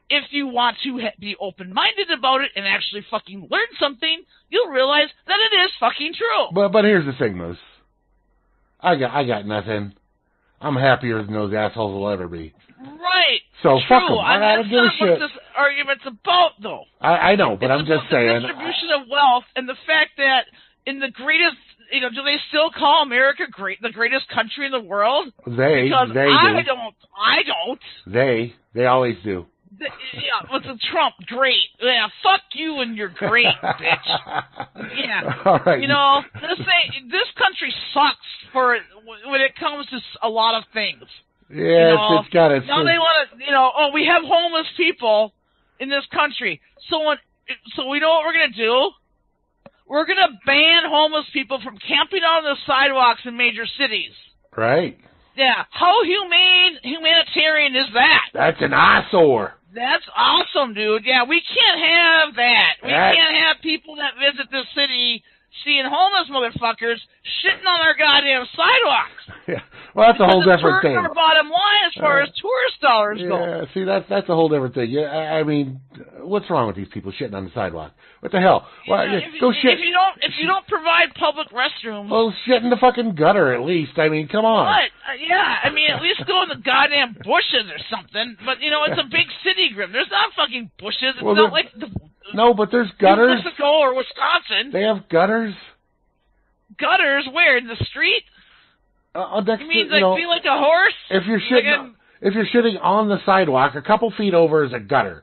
if you want to ha- be open-minded about it and actually fucking learn something, you'll realize that it is fucking true. But but here's the thing, Moose. I got I got nothing. I'm happier than those assholes will ever be. Right. So True. fuck them. I, I, I that's don't give a not shit. what this argument's about, though. I, I know, but it's I'm just about saying. the distribution of wealth and the fact that in the greatest, you know, do they still call America great, the greatest country in the world? They, because they I do. don't, I don't. They, they always do. The, yeah, with the Trump, great. Yeah, fuck you and you're great, bitch. Yeah. All right. You know, this ain't, this country sucks for when it comes to a lot of things. Yeah, You know, it's, it's got its. now they want to, you know, oh, we have homeless people in this country. So when, so we know what we're gonna do. We're gonna ban homeless people from camping on the sidewalks in major cities. Right. Yeah. How humane, humanitarian is that? That's an eyesore. That's awesome, dude. Yeah, we can't have that. We That- can't have people that visit this city seeing homeless motherfuckers shitting on our goddamn sidewalks. Yeah. Well, that's a whole Because different it's thing. our bottom line as far Uh, as tourist dollars go. Yeah, see, that's that's a whole different thing. Yeah, I, I mean, what's wrong with these people shitting on the sidewalk? What the hell? Well, Yeah, yeah, if, go if shit. you don't, if you don't provide public restrooms, Well, shit in the fucking gutter at least. I mean, come on. what? Uh, yeah, I mean, at least go in the goddamn bushes or something. But you know, it's a big city, Grim. There's not fucking bushes. It's Well, not there- like the, No, but there's New gutters. Mexico or Wisconsin. They have gutters. Gutters where in the street? Uh, next You mean to, like you know, be like a horse? if you're Like shitting, a- if you're shitting on the sidewalk, a couple feet over is a gutter.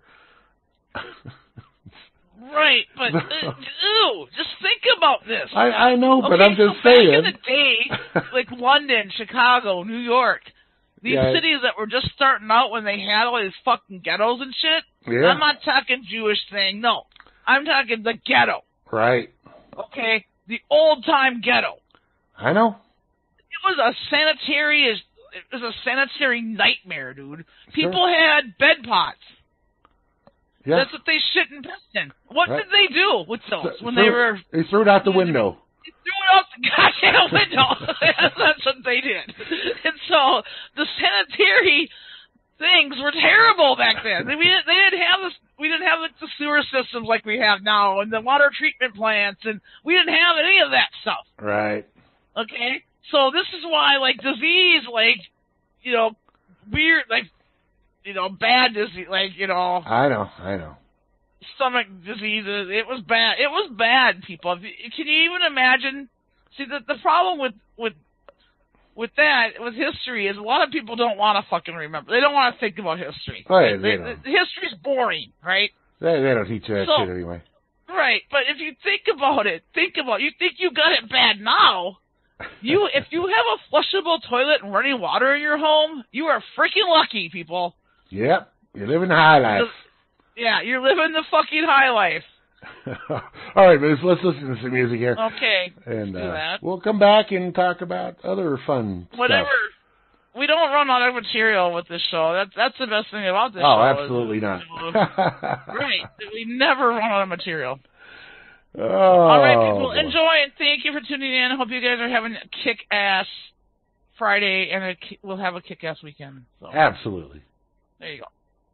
Right, but uh, ew, just think about this. I I know, but okay, I'm just so saying. back in the day, like London, Chicago, New York, these Yeah. cities that were just starting out when they had all these fucking ghettos and shit. Yeah. I'm not talking Jewish thing, no. I'm talking the ghetto, Right. okay? The old time ghetto. I know. It was a sanitary, it was a sanitary nightmare, dude. People had bed pots. Yeah. That's what they shit and pissed in. What Right. did they do with those when Threw- they were? They threw it out the window. They threw it out the goddamn window. That's what they did. And so the sanitary things were terrible back then. They, we didn't, they didn't have this. We didn't have like, the sewer systems like we have now, and the water treatment plants, and we didn't have any of that stuff. Right. Okay, so this is why like disease, like you know, weird, like you know, bad disease, like you know. I know. I know. Stomach diseases. It was bad. It was bad, people. Can you even imagine? See, the the problem with with with that with history is a lot of people don't want to fucking remember. They don't want to think about history. Right, They- they don't. the history's boring, right? They they don't teach you that So- shit anyway. Right. But if you think about it, think about you think you got it bad now. You if you have a flushable toilet and running water in your home, you are freaking lucky, people. Yep. You're living the high life. Yeah, you're living the fucking high life. All right, Moose, let's listen to some music here. Okay. And do uh, that. we'll come back and talk about other fun Whatever. stuff. We don't run out of material with this show. That's that's the best thing about this Oh, show. is- absolutely not. Right. We never run out of material. Oh, All right, people. boy. Enjoy and thank you for tuning in. I hope you guys are having a kick-ass Friday and a, ki- we'll have a kick-ass weekend. So Absolutely. there you go.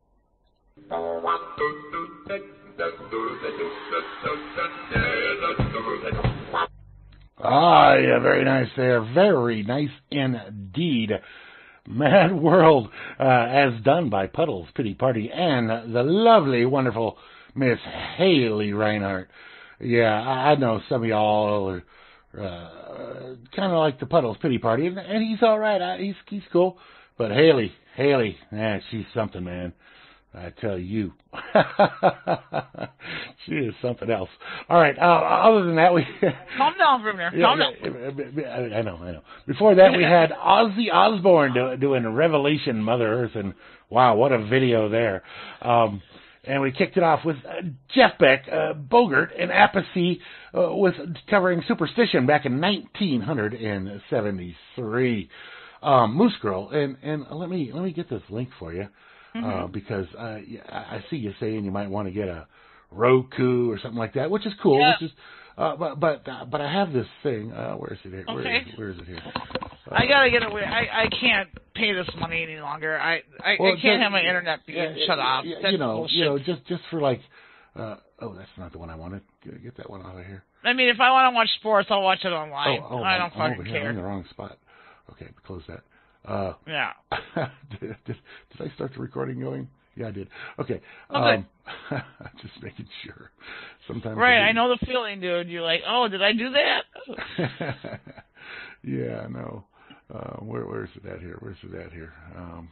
Ah, yeah, very nice there. Very nice indeed. Mad World, uh, as done by Puddles Pity Party and the lovely, wonderful Miss Haley Reinhardt. Yeah, I, I know some of y'all are uh, kind of like the Puddles Pity Party, and, and he's all right. I, he's he's cool. But Haley, Haley, man, she's something, man. I tell you. She is something else. All right, uh, other than that, we... Calm down, Grimner. Calm down. I I know, I know. Before that, we had Ozzy Osbourne do, doing Revelation Mother Earth, and wow, what a video there. Um, and we kicked it off with uh, Jeff Beck, uh, Bogart, and Apathy uh, with covering Superstition back in nineteen seventy-three. Um, Moose Girl, and, and let me let me get this link for you. Mm-hmm. Uh, because uh, yeah, I see you saying you might want to get a Roku or something like that, which is cool. Yeah. Which is, uh, but but uh, but I have this thing. Uh, where is it here? Where, Okay. is, where is it here? I gotta get away. I, I can't pay this money any longer. I I, Well, I can't just- have my internet being yeah, shut off. yeah, That's you know, bullshit. you know, just just for like, uh, oh, that's not the one I wanted. Get, get that one out of here. I mean, if I want to watch sports, I'll watch it online. Oh, oh, I don't I'm, I'm fucking over here. I'm in care. the wrong spot. Okay, close that. Uh, Yeah. did, did, did I start the recording going? Yeah, I did. Okay. Okay. Um, just making sure. Sometimes Right, I, I know the feeling, dude. You're like, oh, did I do that? yeah, no. Uh, where where's it at here? Where's it at here? Um,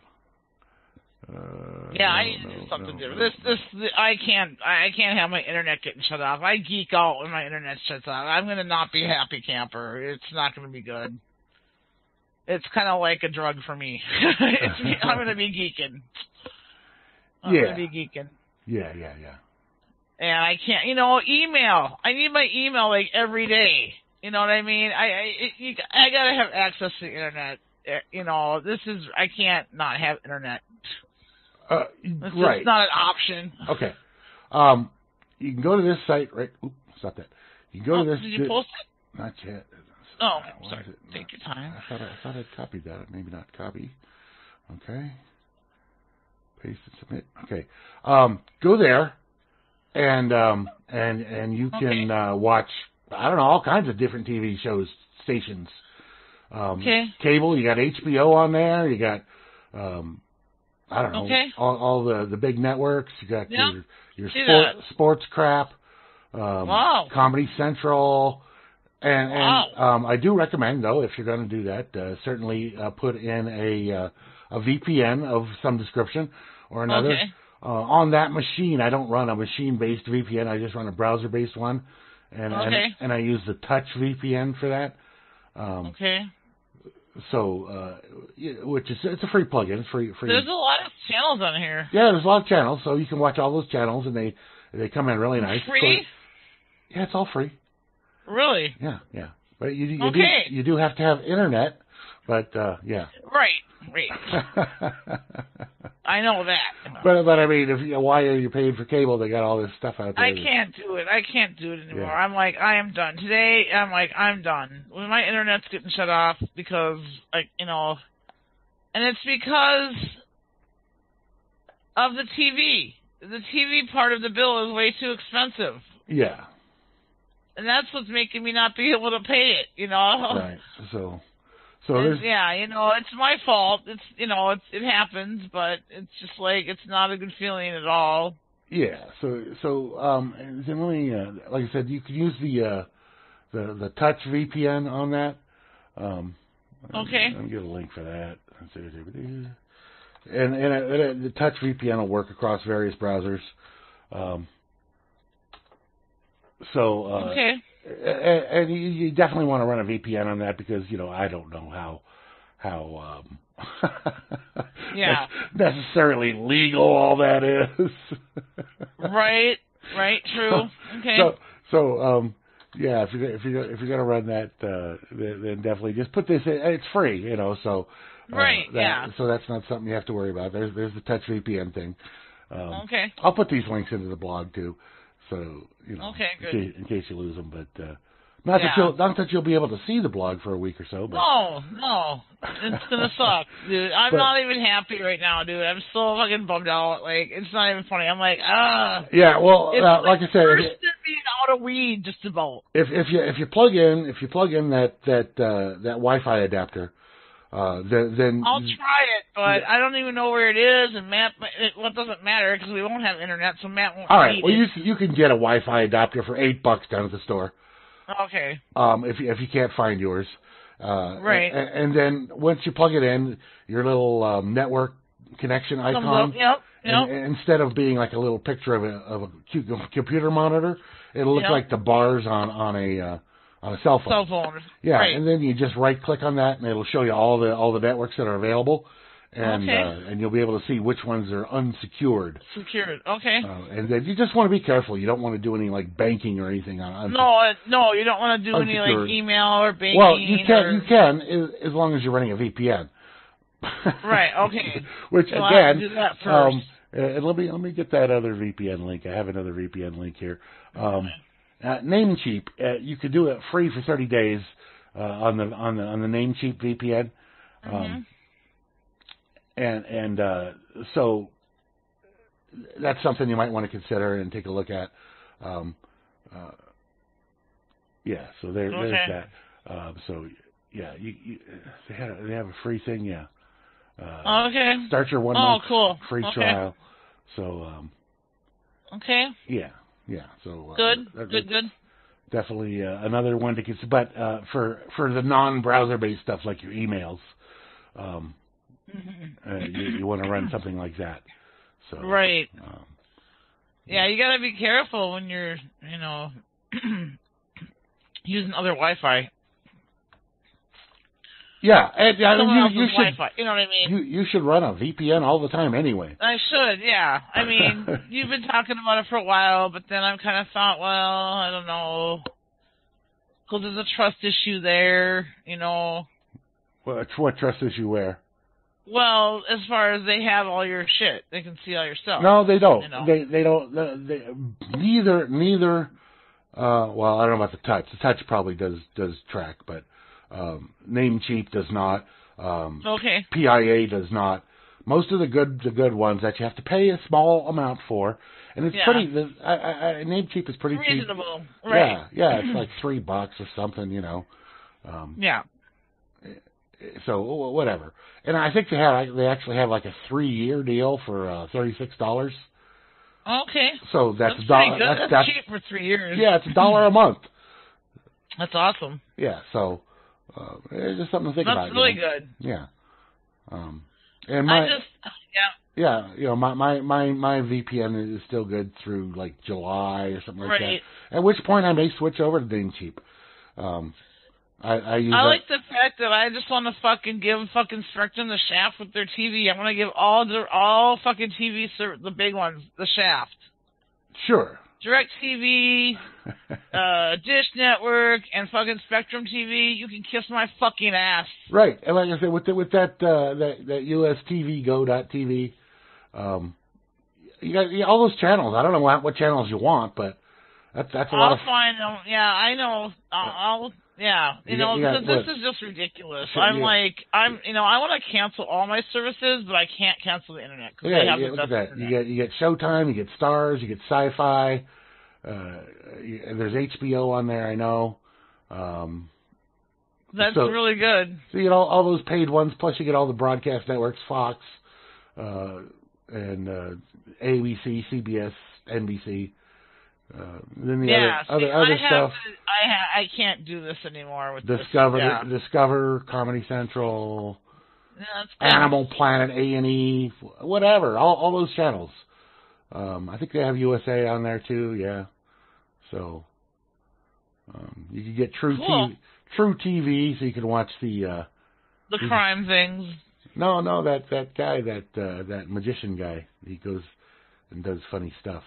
uh, Yeah, I no, need to do no, something no, different. no, This, this, I can't, I can't have my internet getting shut off. I geek out when my internet shuts off. I'm gonna not be a happy camper. It's not gonna be good. It's kind of like a drug for me. it's me. I'm gonna be geeking. I'm Yeah. gonna be geeking, Yeah, yeah, yeah. and I can't. You know, email. I need my email like every day. You know what I mean? I, I, it, you, I gotta have access to the internet. Uh, You know, this is. I can't not have internet. Uh, It's right. just not an option. Okay. Um, you can go to this site, right? Oop, stop that. You can go Oh, to this. did you post it? Not yet. Oh, Why sorry. is it Take not- your time. I thought I, I thought I'd copied that. Maybe not copy. Okay. Paste and submit. Okay. Um, go there, and um, and and you can uh, watch. I don't know, all kinds of different T V shows, stations. Um, Okay. Cable. You got H B O on there. You got. Um, I don't know. Okay. All, all the the big networks. You got Yeah. your your See sport, that. sports crap. Um, Wow. Comedy Central. And, Wow. and um, I do recommend, though, if you're going to do that, uh, certainly uh, put in a uh, a V P N of some description or another. Okay. Uh, on that machine, I don't run a machine-based V P N. I just run a browser-based one, and Okay. and, and I use the Touch V P N for that. Um, Okay. So, uh, yeah, which is it's a free plugin. It's free. free. There's a lot of channels on here. Yeah, there's a lot of channels, so you can watch all those channels, and they they come in really nice. Of Free? course- Yeah, it's all free. Really? Yeah, yeah. But you, you Okay. do you do have to have internet. But uh, yeah. Right. Right. I know that. but but I mean, if you, why are you paying for cable? They got all this stuff out there. I can't do it. I can't do it anymore. Yeah. I'm like, I am done. Today, I'm like, I'm done. When my internet's getting shut off because, like, you know, and it's because of the T V. The T V part of the bill is way too expensive. Yeah. And that's what's making me not be able to pay it, you know? Right. So so It's- there's yeah, you know, it's my fault. It's, you know, it's, it happens, but it's just like, it's not a good feeling at all. yeah. So so um, and then let me uh, like I said, you can use the uh, the the Touch V P N on that. Um, Okay. Let me get a link for that. And and it, it, the Touch V P N will work across various browsers. Um, so uh, Okay. and, and you, you definitely want to run a V P N on that because you know I don't know how how um, Yeah. necessarily legal all that is. Right, right, true. Okay. So so um, yeah, if you if you if you're gonna run that, uh, then, then definitely just put this in. It's free, you know. So uh, Right, that, yeah. So that's not something you have to worry about. There's there's the Touch V P N thing. Um, Okay. I'll put these links into the blog too, so you know, Okay, good. in case, in case you lose them. But uh, not Yeah. that you'll not that you'll be able to see the blog for a week or so. But No, no. It's gonna suck, dude. I'm But- not even happy right now, dude. I'm so fucking bummed out. Like, it's not even funny. I'm like, ah. yeah, well, It's uh, like I said, worse if, than being out of weed, just about. if if you if you plug in if you plug in that that uh, that Wi-Fi adapter, uh, then then I'll try it, but I don't even know where it is, and Matt, it, well, it doesn't matter because we won't have internet, so Matt won't all right. need Well, it. you can- you can get a Wi-Fi adapter for eight bucks down at the store. Okay. Um, if you, if you can't find yours, uh, Right. And, and then once you plug it in, your little um, network connection Comes icon, up, yep, yep. and, and instead of being like a little picture of a of a cu- computer monitor, it'll look Yep. like the bars on on a uh, on a cell phone. Cell phone. Yeah, Right. and then you just right click on that, and it'll show you all the all the networks that are available, and Okay. uh, and you'll be able to see which ones are unsecured. Secured. Okay. Uh, and then you just want to be careful. You don't want to do any like banking or anything on. on No, uh, no, you don't want to do any like Unsecured. email or banking. Well, you can or... you can as, as long as you're running a V P N. Right, okay. Which You'll have again, to do that first. um, uh, and let me let me get that other V P N link. I have another V P N link here. Um, uh, Namecheap, uh, you could do it free for thirty days. uh, on the on the on the Namecheap V P N. Um, Mm-hmm. And and uh, so that's something you might want to consider and take a look at. Um, uh, yeah, so there, Okay. there's that. Um, so yeah, you, you, they have they have a free thing. Yeah. Uh, Okay. Start your one Oh, month cool. free Okay. trial. So um, Okay. yeah, yeah. So uh, Good. that- Good. Good. definitely uh, another one to consider. But uh, for for the non-browser based stuff like your emails. Um, Mm-hmm. Uh, you, you want to run something like that. So, Right. Um, Yeah, you gotta be careful when you're, you know, using other Wi-Fi. yeah, and yeah, Someone you, else's you should Wi-Fi. You know what I mean? you you should run a V P N all the time anyway. I should, yeah. I mean, you've been talking about it for a while, but then I've kind of thought, well, I don't know, because there's a trust issue there, you know. What, what trust issue where? Well, as far as they have all your shit, they can see all your stuff. No, they don't. You know. They they don't. They, they, neither neither. Uh, well, I don't know about the touch. The touch probably does does track, but um, Namecheap does not. Um, Okay. P I A does not. Most of the good the good ones that you have to pay a small amount for, and it's Yeah. pretty. The, I, I, I, Namecheap is pretty cheap. Reasonable, right? Yeah, yeah, it's like three bucks or something, you know. Um, Yeah. So whatever, and I think they have they actually have like a three year deal for uh, thirty six dollars. Okay. So that's, That's do- pretty good. that's, That's, that's cheap for three years. yeah, it's a dollar a month. That's awesome. Yeah, so uh, it's just something to think That's about. really you know? good. Yeah. Um, and my I just, yeah. yeah, you know, my, my my my V P N is still good through like July or something like Right. that. At which point I may switch over to Namecheap. Um, I, I use I that- like the fact that I just want to fucking give fucking Spectrum the shaft with their T V. I want to give all the all fucking T V ser- the big ones the shaft. Sure. Direct T V, uh, Dish Network, and fucking Spectrum T V. You can kiss my fucking ass. Right, and like I said, with the, with that uh, that that U S T V Go dot T V, um, you got you, all those channels. I don't know what, what channels you want, but that's that's a lot I'll of. find them. Yeah, I know. I'll, I'll yeah. You, You know, got- you got this what? is just ridiculous. Sure, I'm you- like, I'm, you know, I want to cancel all my services, but I can't cancel the internet because Yeah, they have yeah, the look at best that. You internet. get you get Showtime, you get Stars, you get Sci-Fi. Uh, you, and there's H B O on there, I know. Um, That's so- really good. so you get all, all those paid ones, plus you get all the broadcast networks, Fox, uh, and uh, A B C, C B S, N B C. Uh, then the Yeah, other see, other, other I have stuff. to, I ha- I can't do this anymore with Discover, this. Yeah. Discover, Comedy Central, Yeah, that's good. Animal Planet, A and E, whatever, all all those channels. Um, I think they have U S A on there too. Yeah, so um, you can get True Cool. T V, True T V, so you can watch the. Uh, The crime things. no, no, that that guy, that uh, that magician guy, he goes and does funny stuff.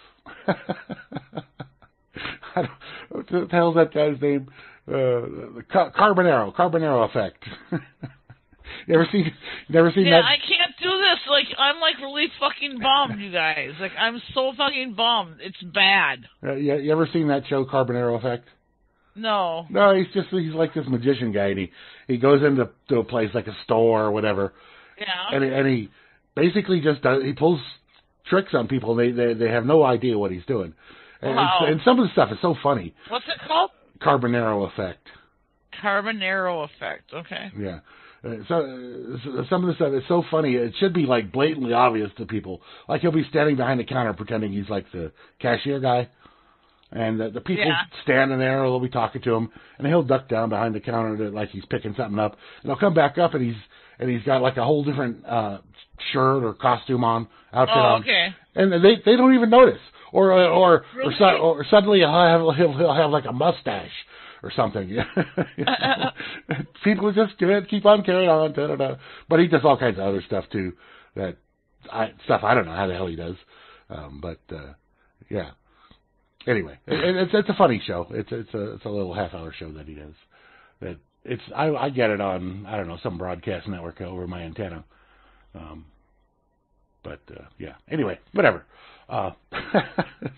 I don't, what the hell's that guy's name? Uh, the Car- Carbonaro, Carbonaro effect. You ever seen? Never seen Yeah, that? I can't do this. Like, I'm like really fucking bummed, you guys. Like, I'm so fucking bummed. It's bad. Uh, you, you ever seen that show, Carbonaro Effect? No. No, he's just he's like this magician guy, and he he goes into to a place like a store or whatever, Yeah. and he- and he basically just does he pulls tricks on people. They they they have no idea what he's doing, and, Wow. and some of the stuff is so funny. What's it called? Carbonaro Effect. Carbonaro effect. Okay. Yeah. Uh, so, uh, some of the stuff is so funny. It should be like blatantly obvious to people. Like he'll be standing behind the counter pretending he's like the cashier guy, and the, the people Yeah. standing there, they'll be talking to him, and he'll duck down behind the counter to, like he's picking something up, and he'll come back up and he's and he's got like a whole different uh, shirt or costume on, outfit Oh, on, okay. and they they don't even notice, or or or, Really? or, su- or suddenly he'll have he'll, he'll have like a mustache. Or something. You know? People just keep on carrying on. Da, da, da. But he does all kinds of other stuff too. That I, stuff I don't know how the hell he does. Um, but uh, yeah. Anyway, it, it's it's a funny show. It's it's a it's a little half hour show that he does. That it's I I get it on I don't know some broadcast network over my antenna. Um, but uh, yeah. Anyway, whatever. Uh,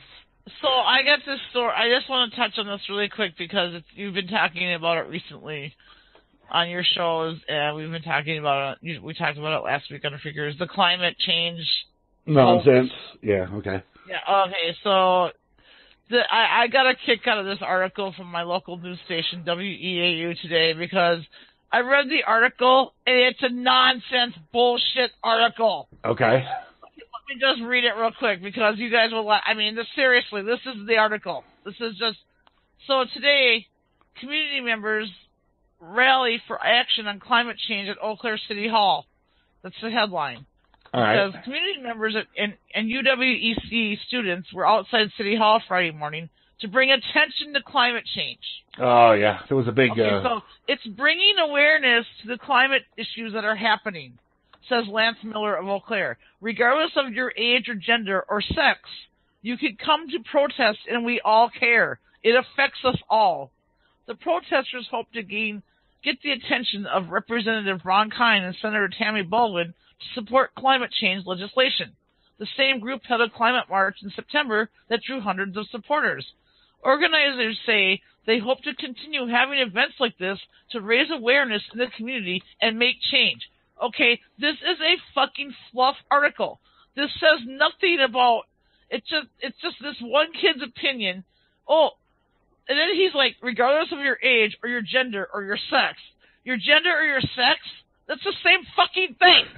So I got this story. I just want to touch on this really quick because it's, you've been talking about it recently on your shows, and we've been talking about it. We talked about it last week on the Freakers. The climate change nonsense. Yeah. Okay. Yeah. Okay. So the, I, I got a kick out of this article from my local news station, W E A U, today because I read the article and it's a nonsense bullshit article. Okay. Let me just read it real quick because you guys will. I mean, this, seriously, this is the article. This is just so today. Community members rally for action on climate change at Eau Claire City Hall. That's the headline. All right. Because community members and, and U W E C students were outside City Hall Friday morning to bring attention to climate change. Oh yeah, there was a big. Okay, uh... so it's bringing awareness to the climate issues that are happening, says Lance Miller of Eau Claire. Regardless of your age or gender or sex, you can come to protest and we all care. It affects us all. The protesters hope to gain, get the attention of Representative Ron Kine and Senator Tammy Baldwin to support climate change legislation. The same group held a climate march in September that drew hundreds of supporters. Organizers say they hope to continue having events like this to raise awareness in the community and make change. Okay, this is a fucking fluff article. This says nothing about, it's just, it's just this one kid's opinion. Oh, and then he's like, regardless of your age or your gender or your sex, your gender or your sex, that's the same fucking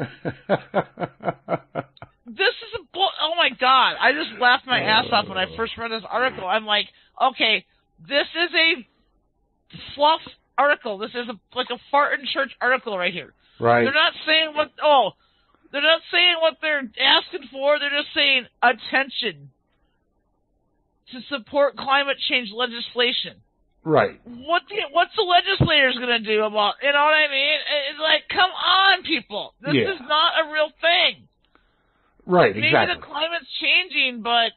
thing. This is a bull, oh my God. I just laughed my ass off when I first read this article. I'm like, okay, this is a fluff article. This is a, like a fart in church article right here. Right. They're not saying what, oh, they're not saying what they're asking for. They're just saying attention to support climate change legislation. Right. What the, what's the legislators going to do about, you know what I mean? It's like, come on, people. This Yeah. is not a real thing. Right, Maybe exactly. the climate's changing, but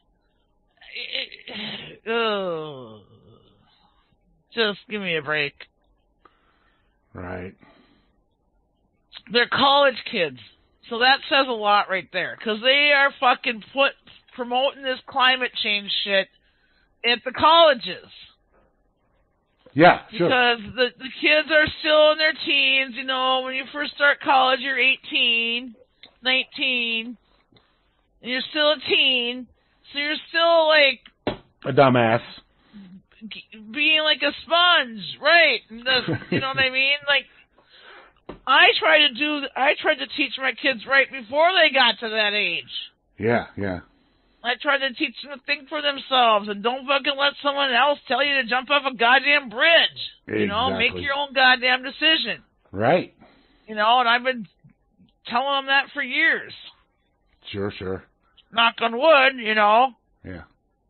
it, oh, just give me a break. Right. They're college kids, so that says a lot right there, because they are fucking put promoting this climate change shit at the colleges. Yeah, sure. Because the the kids are still in their teens. You know, when you first start college, you're eighteen, nineteen, and you're still a teen, so you're still like a dumbass. Being like a sponge, right? And the, you know what I mean? Like, I try to do, I tried to teach my kids right before they got to that age. Yeah, yeah. I tried to teach them to think for themselves and don't fucking let someone else tell you to jump off a goddamn bridge. Exactly. You know, make your own goddamn decision. Right. You know, and I've been telling them that for years. Sure, sure. Knock on wood, you know. Yeah.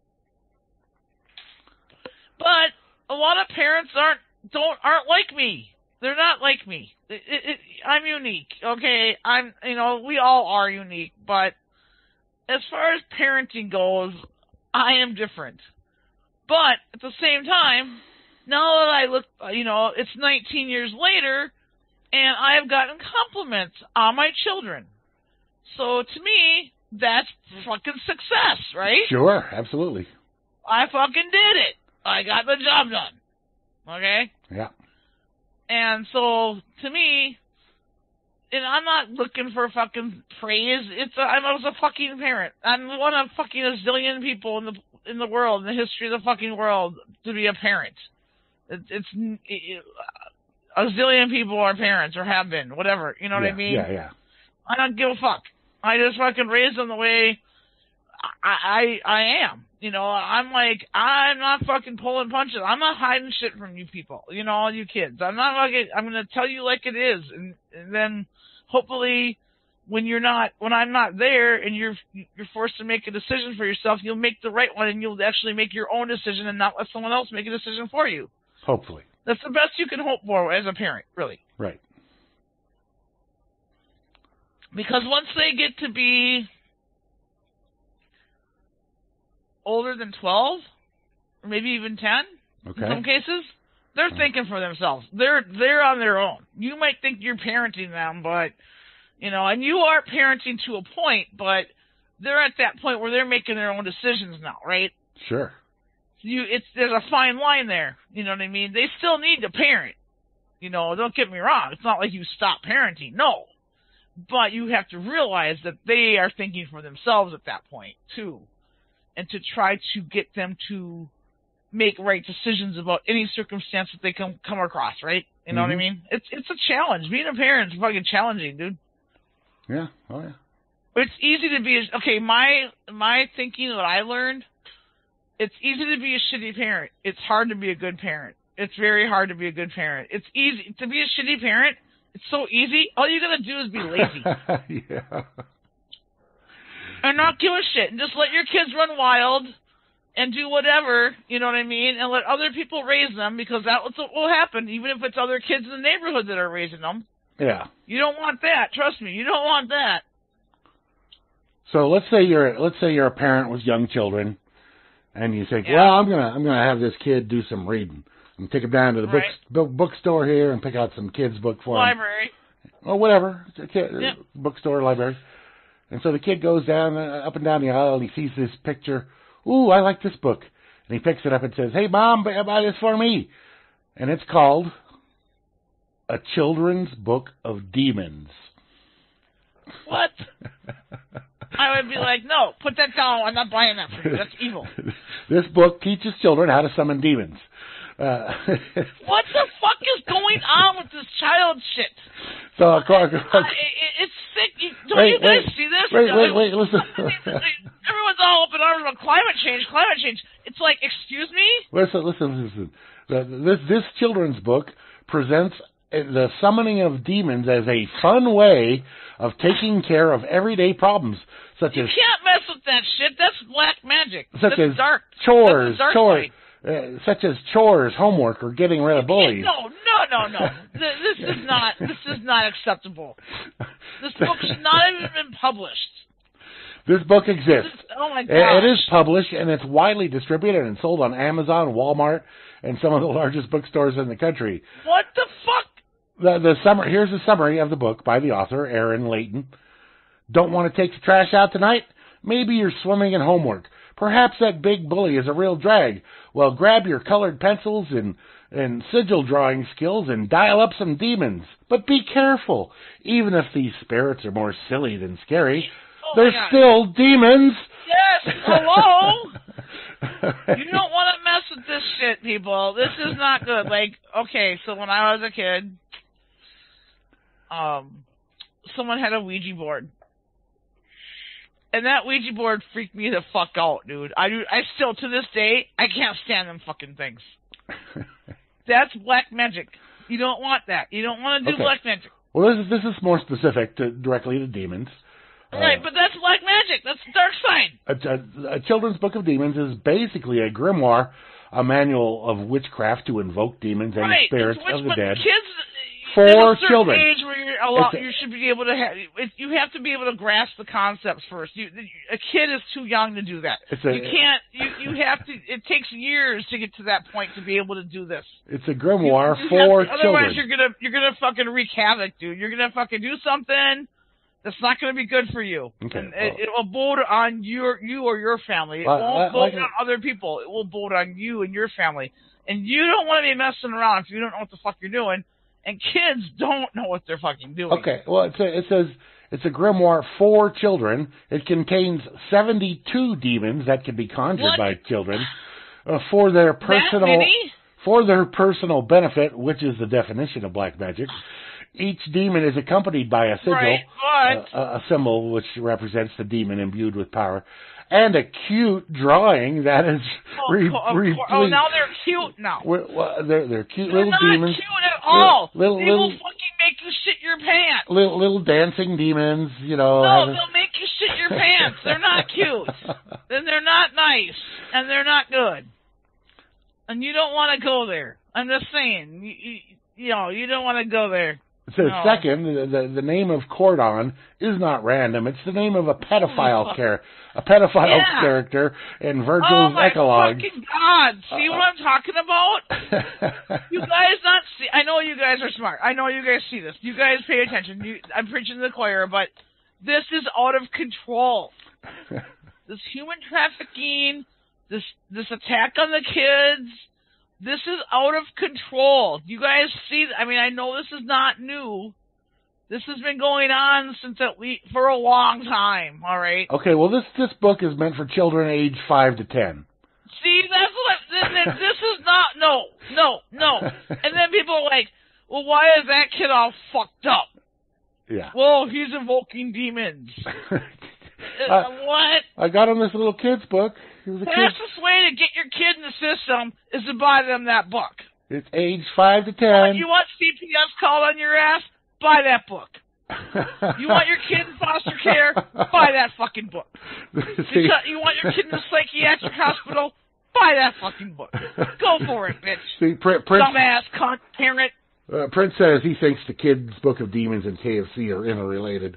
But a lot of parents aren't don't aren't like me. They're not like me. It, it, it, I'm unique, okay? I'm, you know, we all are unique, but as far as parenting goes, I am different. But at the same time, now that I look, you know, it's nineteen years later, and I have gotten compliments on my children. So to me, that's fucking success, right? Sure, absolutely. I fucking did it. I got the job done. Okay? Yeah. And so, to me, and I'm not looking for fucking praise. It's a, I was a fucking parent. I'm one of fucking a zillion people in the in the world, in the history of the fucking world, to be a parent. It, it's it, a zillion people are parents or have been, whatever. You know what yeah, I mean? Yeah, yeah. I don't give a fuck. I just fucking raised them the way I I, I am. You know, I'm like, I'm not fucking pulling punches. I'm not hiding shit from you people. You know, all you kids. I'm not like, I'm going to tell you like it is. And, and then hopefully when you're not, when I'm not there and you're, you're forced to make a decision for yourself, you'll make the right one and you'll actually make your own decision and not let someone else make a decision for you. Hopefully. That's the best you can hope for as a parent, really. Right. Because once they get to be older than twelve, or maybe even ten, okay. in some cases, they're thinking for themselves. They're they're on their own. You might think you're parenting them, but, you know, and you are parenting to a point, but they're at that point where they're making their own decisions now, right? Sure. You, it's there's a fine line there. You know what I mean? They still need to parent. You know, don't get me wrong. It's not like you stop parenting. No. But you have to realize that they are thinking for themselves at that point, too. And to try to get them to make right decisions about any circumstance that they come come across, right? You know mm-hmm. what I mean? It's it's a challenge. Being a parent is fucking challenging, dude. Yeah. Oh, yeah. It's easy to be a, okay, my my thinking, what I learned, it's easy to be a shitty parent. It's hard to be a good parent. It's very hard to be a good parent. It's easy to be a shitty parent. It's so easy. All you gotta do is be lazy. Yeah. And not give a shit. And just let your kids run wild and do whatever, you know what I mean? And let other people raise them, because that's what will happen, even if it's other kids in the neighborhood that are raising them. Yeah. You don't want that. Trust me, you don't want that. So let's say you're let's say you're a parent with young children, and you think, yeah. well, I'm gonna I'm gonna have this kid do some reading. I'm gonna take him down to the right. book, book bookstore here and pick out some kids' book for library. him. Or whatever, it's a kid, yep. bookstore, library. And so the kid goes down uh, up and down the aisle, and he sees this picture. Ooh, I like this book. And he picks it up and says, hey, Mom, buy this for me. And it's called A Children's Book of Demons. What? I would be like, no, put that down. I'm not buying that for you. That's evil. This book teaches children how to summon demons. Uh, what the fuck is going on with this child shit? So, of course, uh, it, it's sick. You, don't wait, you guys wait, see this? Wait, wait, wait, listen. Everyone's all up in arms about climate change, climate change. It's like, excuse me? Listen, listen, listen. This, this children's book presents the summoning of demons as a fun way of taking care of everyday problems, such you as... You can't mess with that shit. That's black magic. Such That's as dark. chores, That's chores, uh, such as chores, homework, or getting rid of bullies. No, no, no, no. This, this is not. This is not acceptable. This book should not have even been published. This book exists. This is, oh my gosh. It is published. published, and it's widely distributed and sold on Amazon, Walmart, and some of the largest bookstores in the country. What the fuck? The, the summary, here's a summary of the book by the author, Aaron Layton. Don't want to take the trash out tonight? Maybe you're swimming in homework. Perhaps that big bully is a real drag. Well, grab your colored pencils and, and sigil drawing skills and dial up some demons. But be careful. Even if these spirits are more silly than scary, oh they're still demons. Yes, hello? You don't want to mess with this shit, people. This is not good. Like, okay, so when I was a kid, um, someone had a Ouija board. And that Ouija board freaked me the fuck out, dude. I do. I still, to this day, I can't stand them fucking things. That's black magic. You don't want that. You don't want to do okay. black magic. Well, this is this is more specific to directly to demons. Right, uh, but that's black magic. That's dark side. A, a, a children's book of demons is basically a grimoire, a manual of witchcraft to invoke demons and right. spirits which, of the dead. Kids, for there's a children. Age where you're allowed, a, you should be able to have. It, you have to be able to grasp the concepts first. You, a kid is too young to do that. It's a, you can't. You, you have to. It takes years to get to that point to be able to do this. It's a grimoire you, you for to, otherwise children. Otherwise, you're gonna you're gonna fucking wreak havoc, dude. You're gonna fucking do something that's not gonna be good for you. Okay, and well, it, it will bolt on your you or your family. It uh, won't uh, bolt like on other people. It will bolt on you and your family. And you don't want to be messing around if you don't know what the fuck you're doing. And kids don't know what they're fucking doing. Okay, well, it's a, it says it's a grimoire for children. It contains seventy-two demons that can be conjured what? by children uh, for their personal that many? for their personal benefit, which is the definition of black magic. Each demon is accompanied by a sigil, right, but... uh, a symbol which represents the demon imbued with power, and a cute drawing that is. Oh, re- oh, re- oh now they're cute now. Well, they're they're cute they're little not demons. Cute at all. Little, they little, will fucking make you shit your pants. Little, little dancing demons, you know. No, having... they'll make you shit your pants. They're not cute. Then they're not nice, and they're not good. And you don't want to go there. I'm just saying, you, you, you know, you don't want to go there. It says no. second, the, the the name of Cordon is not random. It's the name of a pedophile character, a pedophile yeah. character in Virgil's oh my Eclogue. fucking God! See uh, what I'm talking about? You guys not see? I know you guys are smart. I know you guys see this. You guys pay attention. You, I'm preaching to the choir, but this is out of control. This human trafficking, this this attack on the kids, this is out of control. You guys see? I mean, I know this is not new. This has been going on since at least for a long time. All right. Okay. Well, this this book is meant for children aged five to ten. See, that's what. This, this is not. No, no, no. And then people are like, "Well, why is that kid all fucked up?" Yeah. Well, he's invoking demons. uh, what? I got him this little kid's book. He was a The kid. fastest way to get your kid in the system is to buy them that book. It's age five to Oh, ten. you want C P S called on your ass? Buy that book. You want your kid in foster care? Buy that fucking book. See, Because you want your kid in a psychiatric hospital? Buy that fucking book. Go for it, bitch. see, Pr- Prince, Dumbass cunt parent. uh, Prince says he thinks the Kid's Book of Demons and K F C are interrelated.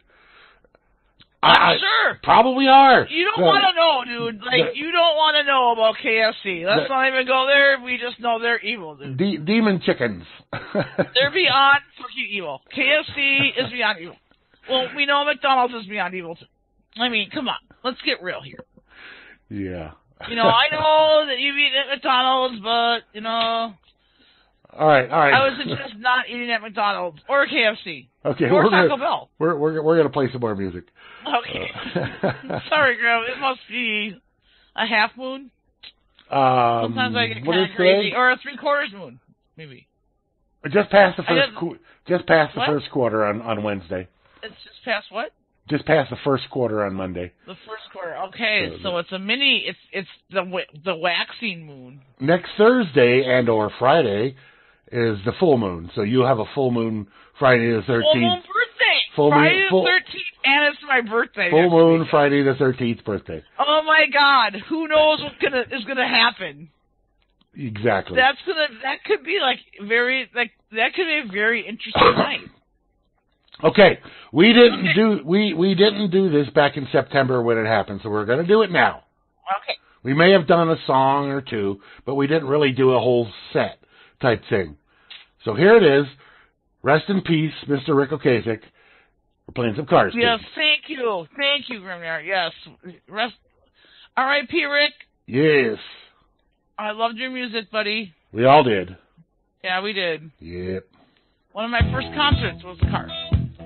I'm I- sure. Probably are. You don't No, want to know, dude. Like, the- you don't want to know about K F C. Let's the- not even go there. We just know they're evil, dude. De- demon chickens. They're beyond fucking evil. K F C is beyond evil. Well, we know McDonald's is beyond evil, too. I mean, come on. Let's get real here. Yeah. You know, I know that you've eaten at McDonald's, but, you know, All right, all right. I would suggest not eating at McDonald's or K F C okay, or we're Taco gonna, Bell. We're we're we're gonna play some more music. Okay. Uh, Sorry, girl. It must be a half moon. Um, Sometimes I get what kind is of crazy. today? Or a three quarters moon, maybe. Just past the I first didn't- qu- just past the What? first quarter on, on Wednesday. It's just past what? Just past the first quarter on Monday. The first quarter. Okay, So so, the- it's a mini. It's it's the wa- the waxing moon. Next Thursday and or Friday is the full moon. So you have a full moon Friday the Full moon thirteenth. birthday. Full moon- Friday full- the thirteenth, and it's my birthday. Full next moon week. Friday the thirteenth birthday. Oh my God! Who knows what gonna is gonna happen? Exactly. That's gonna that could be like very like that could be a very interesting night. Okay, we didn't Okay. do we we didn't do this back in September when it happened, so we're going to do it now. Okay. We may have done a song or two, but we didn't really do a whole set type thing. So here it is. Rest in peace, Mister Rick Ocasek. We're playing some Cars. Yes, Kids. thank you, thank you, Grimnar. Yes, rest. R I P Rick. Yes, I loved your music, buddy. we all did. Yeah, we did. Yep. One of my first concerts was the Cars.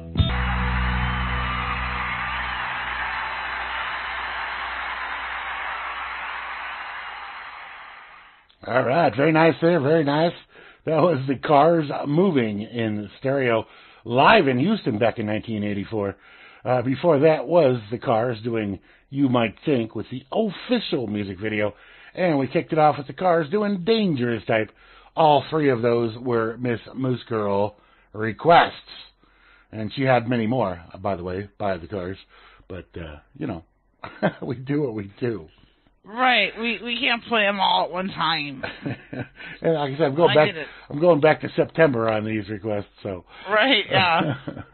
All right, very nice there, very nice. That was the Cars moving in stereo live in Houston back in nineteen eighty-four. Uh, before that was the Cars doing You Might Think with the official music video, and we kicked it off with the Cars doing Dangerous Type. All three of those were Miss Moose Girl requests, and she had many more, by the way, by the Cars. But uh, you know, we do what we do. Right, we we can't play them all at one time. And like I said, I'm going I back. get it. I'm going back to September on these requests. So. Right, yeah.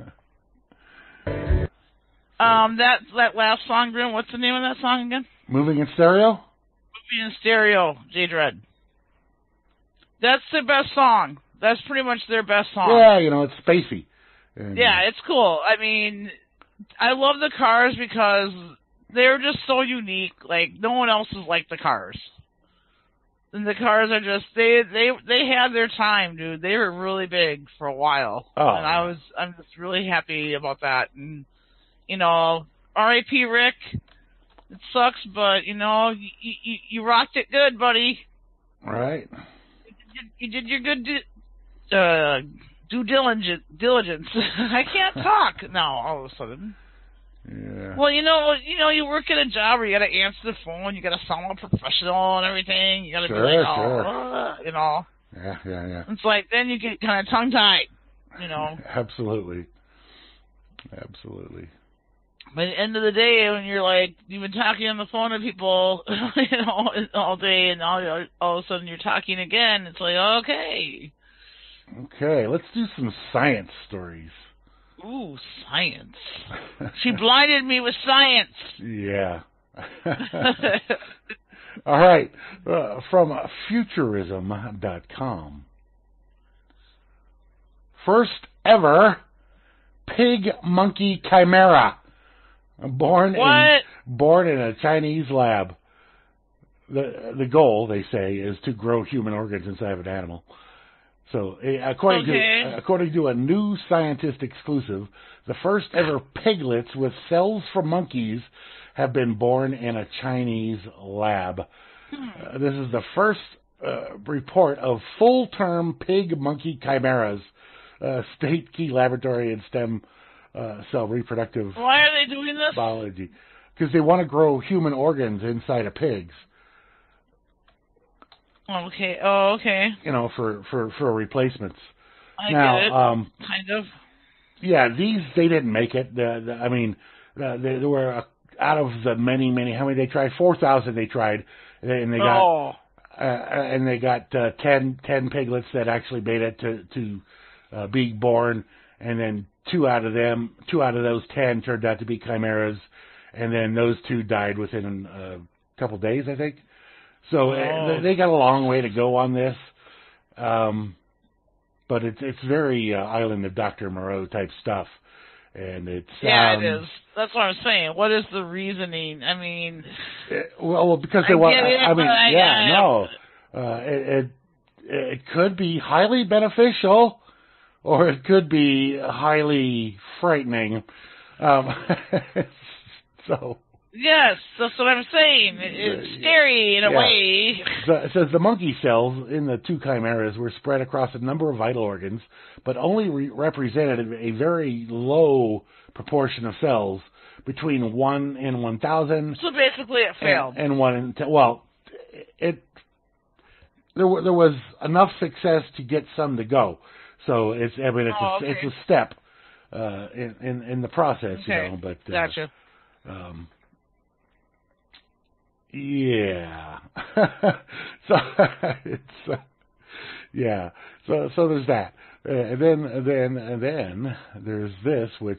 um, that that last song, Grim. What's the name of that song again? Moving in stereo. Movie in Stereo, J Dread. That's their best song. That's pretty much their best song. Yeah, you know it's spacey. And, Yeah, it's cool. I mean, I love the Cars because they're just so unique. Like, no one else is like the Cars. And the Cars are just, they they they had their time, dude. They were really big for a while. Oh. And I was, I'm just really happy about that. And, you know, R I P Rick, it sucks, but, you know, you, you, you rocked it good, buddy. Right. You, you did your good di- uh, due diligence. diligence. I can't talk now all of a sudden. Yeah. Well, you know, you know, you work at a job where you got to answer the phone, you got to sound all professional and everything. You got to Sure, be like, oh, sure. uh, you know. Yeah, yeah, yeah. It's like then you get kind of tongue tied, you know. Absolutely. Absolutely. But at the end of the day, when you're like, you've been talking on the phone to people, you know, all day, and all all of a sudden you're talking again, it's like, okay. Okay, let's do some science stories. Ooh, science. She blinded me with science. Yeah. All right. Uh, from futurism dot com. First ever pig monkey chimera. Born What? in born in a Chinese lab. the the goal, they say, is to grow human organs inside of an animal. So, according okay. to according to a new scientist exclusive, the first ever piglets with cells from monkeys have been born in a Chinese lab. Hmm. Uh, this is the first uh, report of full-term pig-monkey chimeras, uh, state key laboratory in stem uh, cell reproductive Why are they doing this? biology. Because they want to grow human organs inside of pigs. Okay. Oh, okay. You know, for, for, for replacements. I now, get it. Um, kind of. Yeah, these, they didn't make it. The, the, I mean, uh, they, there were, uh, out of the many, many, how many they tried? four thousand they tried. And they got, oh. uh, and they got uh, ten, ten piglets that actually made it to, to uh, be born. And then two out of them, two out of those ten turned out to be chimeras. And then those two died within a couple days, I think. So oh. uh, they got a long way to go on this. Um, but it's it's very uh, Island of Doctor Moreau type stuff, and it's yeah, um, it is. That's what I'm saying. What is the reasoning? I mean, it, well, well, because they I want. get it, I mean, I, yeah, I, no, uh, it, it it could be highly beneficial, or it could be highly frightening. Um, so. Yes, that's what I'm saying. It's scary in a yeah. way. So it says the monkey cells in the two chimeras were spread across a number of vital organs, but only re- represented a very low proportion of cells, between one in one thousand. So basically, it failed. And, and one in ten. Well, it there w- there was enough success to get some to go. So it's I mean it's oh, a, okay. it's a step uh, in, in in the process, okay. you know. But uh, gotcha. Um, Yeah. so it's uh, yeah. So so there's that. Uh, and then and then and then there's this, which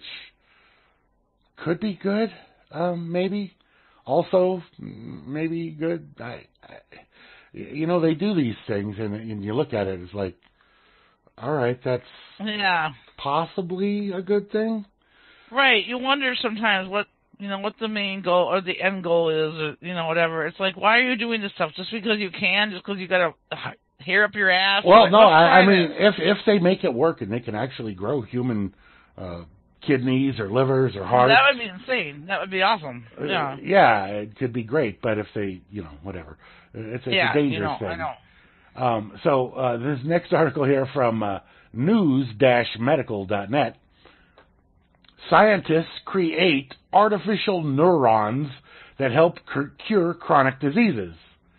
could be good. Um, maybe also maybe good. I, I, you know, they do these things, and and you look at it, it's like, all right, that's yeah, possibly a good thing. Right. You wonder sometimes what. You know, what the main goal or the end goal is, or, you know, whatever. It's like, why are you doing this stuff? Just because you can? Just because you got a hair up your ass? Well, like, no, I, I mean, it. if if they make it work and they can actually grow human uh, kidneys or livers or hearts. That would be insane. That would be awesome. Yeah. Uh, yeah, it could be great, but if they, you know, whatever. It's, it's yeah, a dangerous you know, thing. I know. Um, so uh, this next article here from uh, news dash medical dot net. Scientists create artificial neurons that help cure chronic diseases.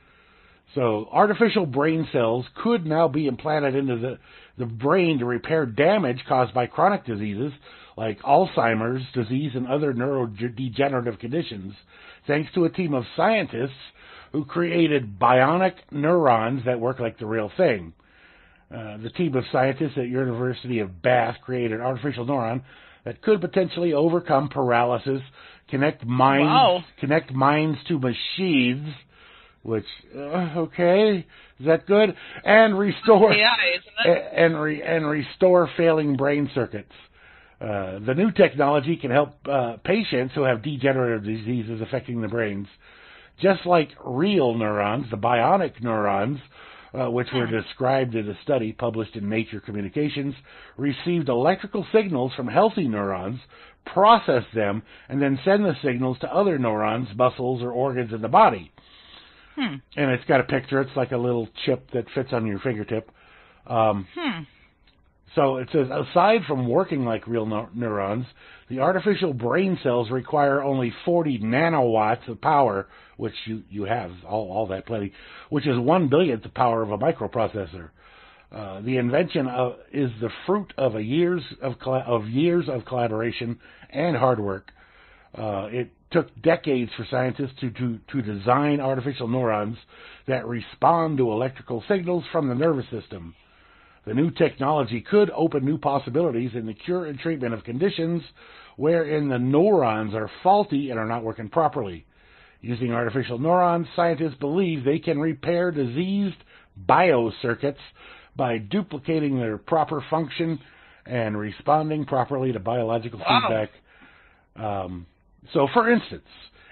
So artificial brain cells could now be implanted into the, the brain to repair damage caused by chronic diseases like Alzheimer's disease and other neurodegenerative conditions, thanks to a team of scientists who created bionic neurons that work like the real thing. Uh, the team of scientists at University of Bath created an artificial neuron that could potentially overcome paralysis, connect minds, wow. connect minds to machines, which uh, okay, is that good? And restore yeah, isn't it? and re, and restore failing brain circuits. Uh, the new technology can help uh, patients who have degenerative diseases affecting the brains, just like real neurons, the bionic neurons. Uh, which were described in a study published in Nature Communications, received electrical signals from healthy neurons, processed them, and then send the signals to other neurons, muscles, or organs in the body. Hmm. And it's got a picture. It's like a little chip that fits on your fingertip. Um, hmm. So it says, aside from working like real no- neurons, the artificial brain cells require only forty nanowatts of power, which you, you have, all, all that plenty, which is one billionth the power of a microprocessor. Uh, the invention of, is the fruit of a years of of years of collaboration and hard work. Uh, it took decades for scientists to, to, to design artificial neurons that respond to electrical signals from the nervous system. The new technology could open new possibilities in the cure and treatment of conditions wherein the neurons are faulty and are not working properly. Using artificial neurons, scientists believe they can repair diseased biocircuits by duplicating their proper function and responding properly to biological wow. feedback. Um, so, for instance,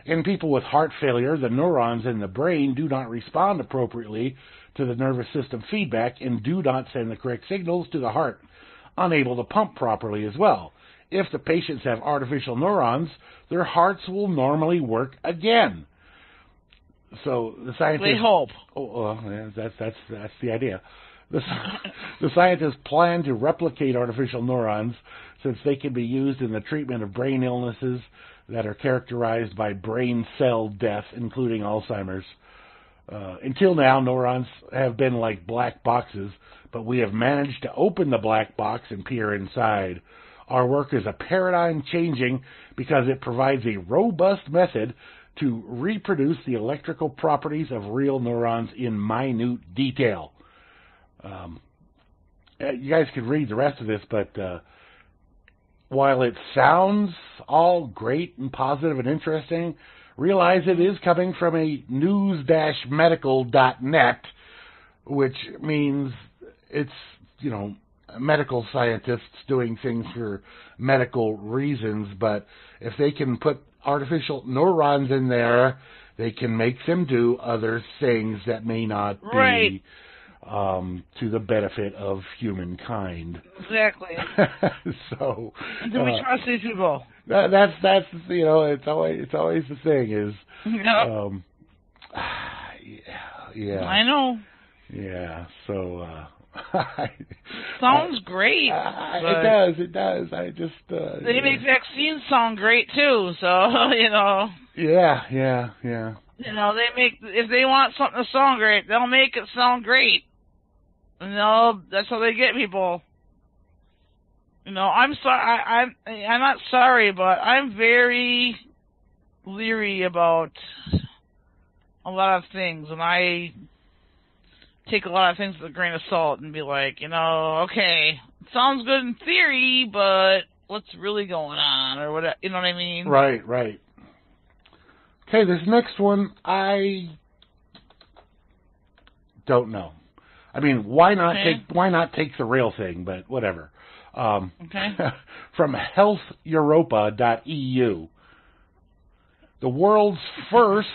In people with heart failure, the neurons in the brain do not respond appropriately to the nervous system feedback and do not send the correct signals to the heart, unable to pump properly as well. If the patients have artificial neurons, their hearts will normally work again. So the scientists... We hope. Oh, well, yeah, that's, that's, that's the idea. The, the scientists plan to replicate artificial neurons since they can be used in the treatment of brain illnesses that are characterized by brain cell death, including Alzheimer's. Uh, until now, neurons have been like black boxes, but we have managed to open the black box and peer inside. Our work is a paradigm changing because it provides a robust method to reproduce the electrical properties of real neurons in minute detail. Um, you guys could read the rest of this, but uh, while it sounds all great and positive and interesting, realize it is coming from a news dash medical dot net, which means it's, you know, medical scientists doing things for medical reasons, but if they can put artificial neurons in there, they can make them do other things that may not be right. um, to the benefit of humankind. Exactly. So, do we uh, trust these people? That, that's that's you know it's always it's always the thing is. Yep. Um, yeah. I know. Yeah. So. Uh, Sounds I, great. I, it does. It does. I just. Uh, they make vaccines sound great too. So you know. Yeah. Yeah. Yeah. You know, they make if they want something to sound great, they'll make it sound great. You know, that's how they get people. You know, I'm sorry. I, I'm I'm not sorry, but I'm very leery about a lot of things, and I take a lot of things with a grain of salt and be like, you know, okay, it sounds good in theory, but what's really going on, or what? You know what I mean? Right. Right. Okay, this next one, I don't know. I mean, why not okay. take why not take the real thing? But whatever. Um, okay. From health europa dot e u, the world's first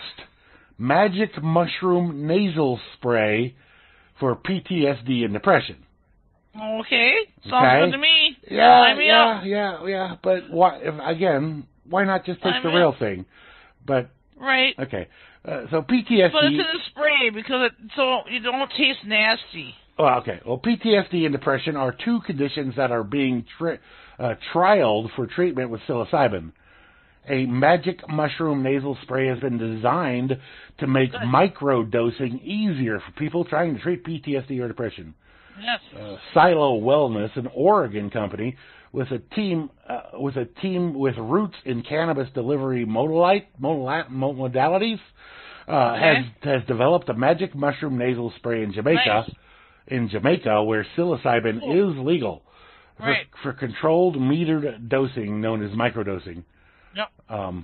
magic mushroom nasal spray for P T S D and depression. Okay, sounds okay. good to me. Yeah, Sign me yeah, up. yeah, yeah. But why? If, again, why not just take Sign the me real up. thing? But right. okay. Uh, so P T S D. But it's in the spray because it so you don't taste nasty. Oh, okay. Well, P T S D and depression are two conditions that are being tri- uh, trialed for treatment with psilocybin. A magic mushroom nasal spray has been designed to make Good. micro-dosing easier for people trying to treat P T S D or depression. Yes. Uh, Silo Wellness, an Oregon company with a team uh, with a team with roots in cannabis delivery modalite, modali- modalities, uh, okay. has has developed a magic mushroom nasal spray in Jamaica. Nice. In Jamaica, where psilocybin Cool. is legal for, Right. for controlled metered dosing known as microdosing. Yep. Um,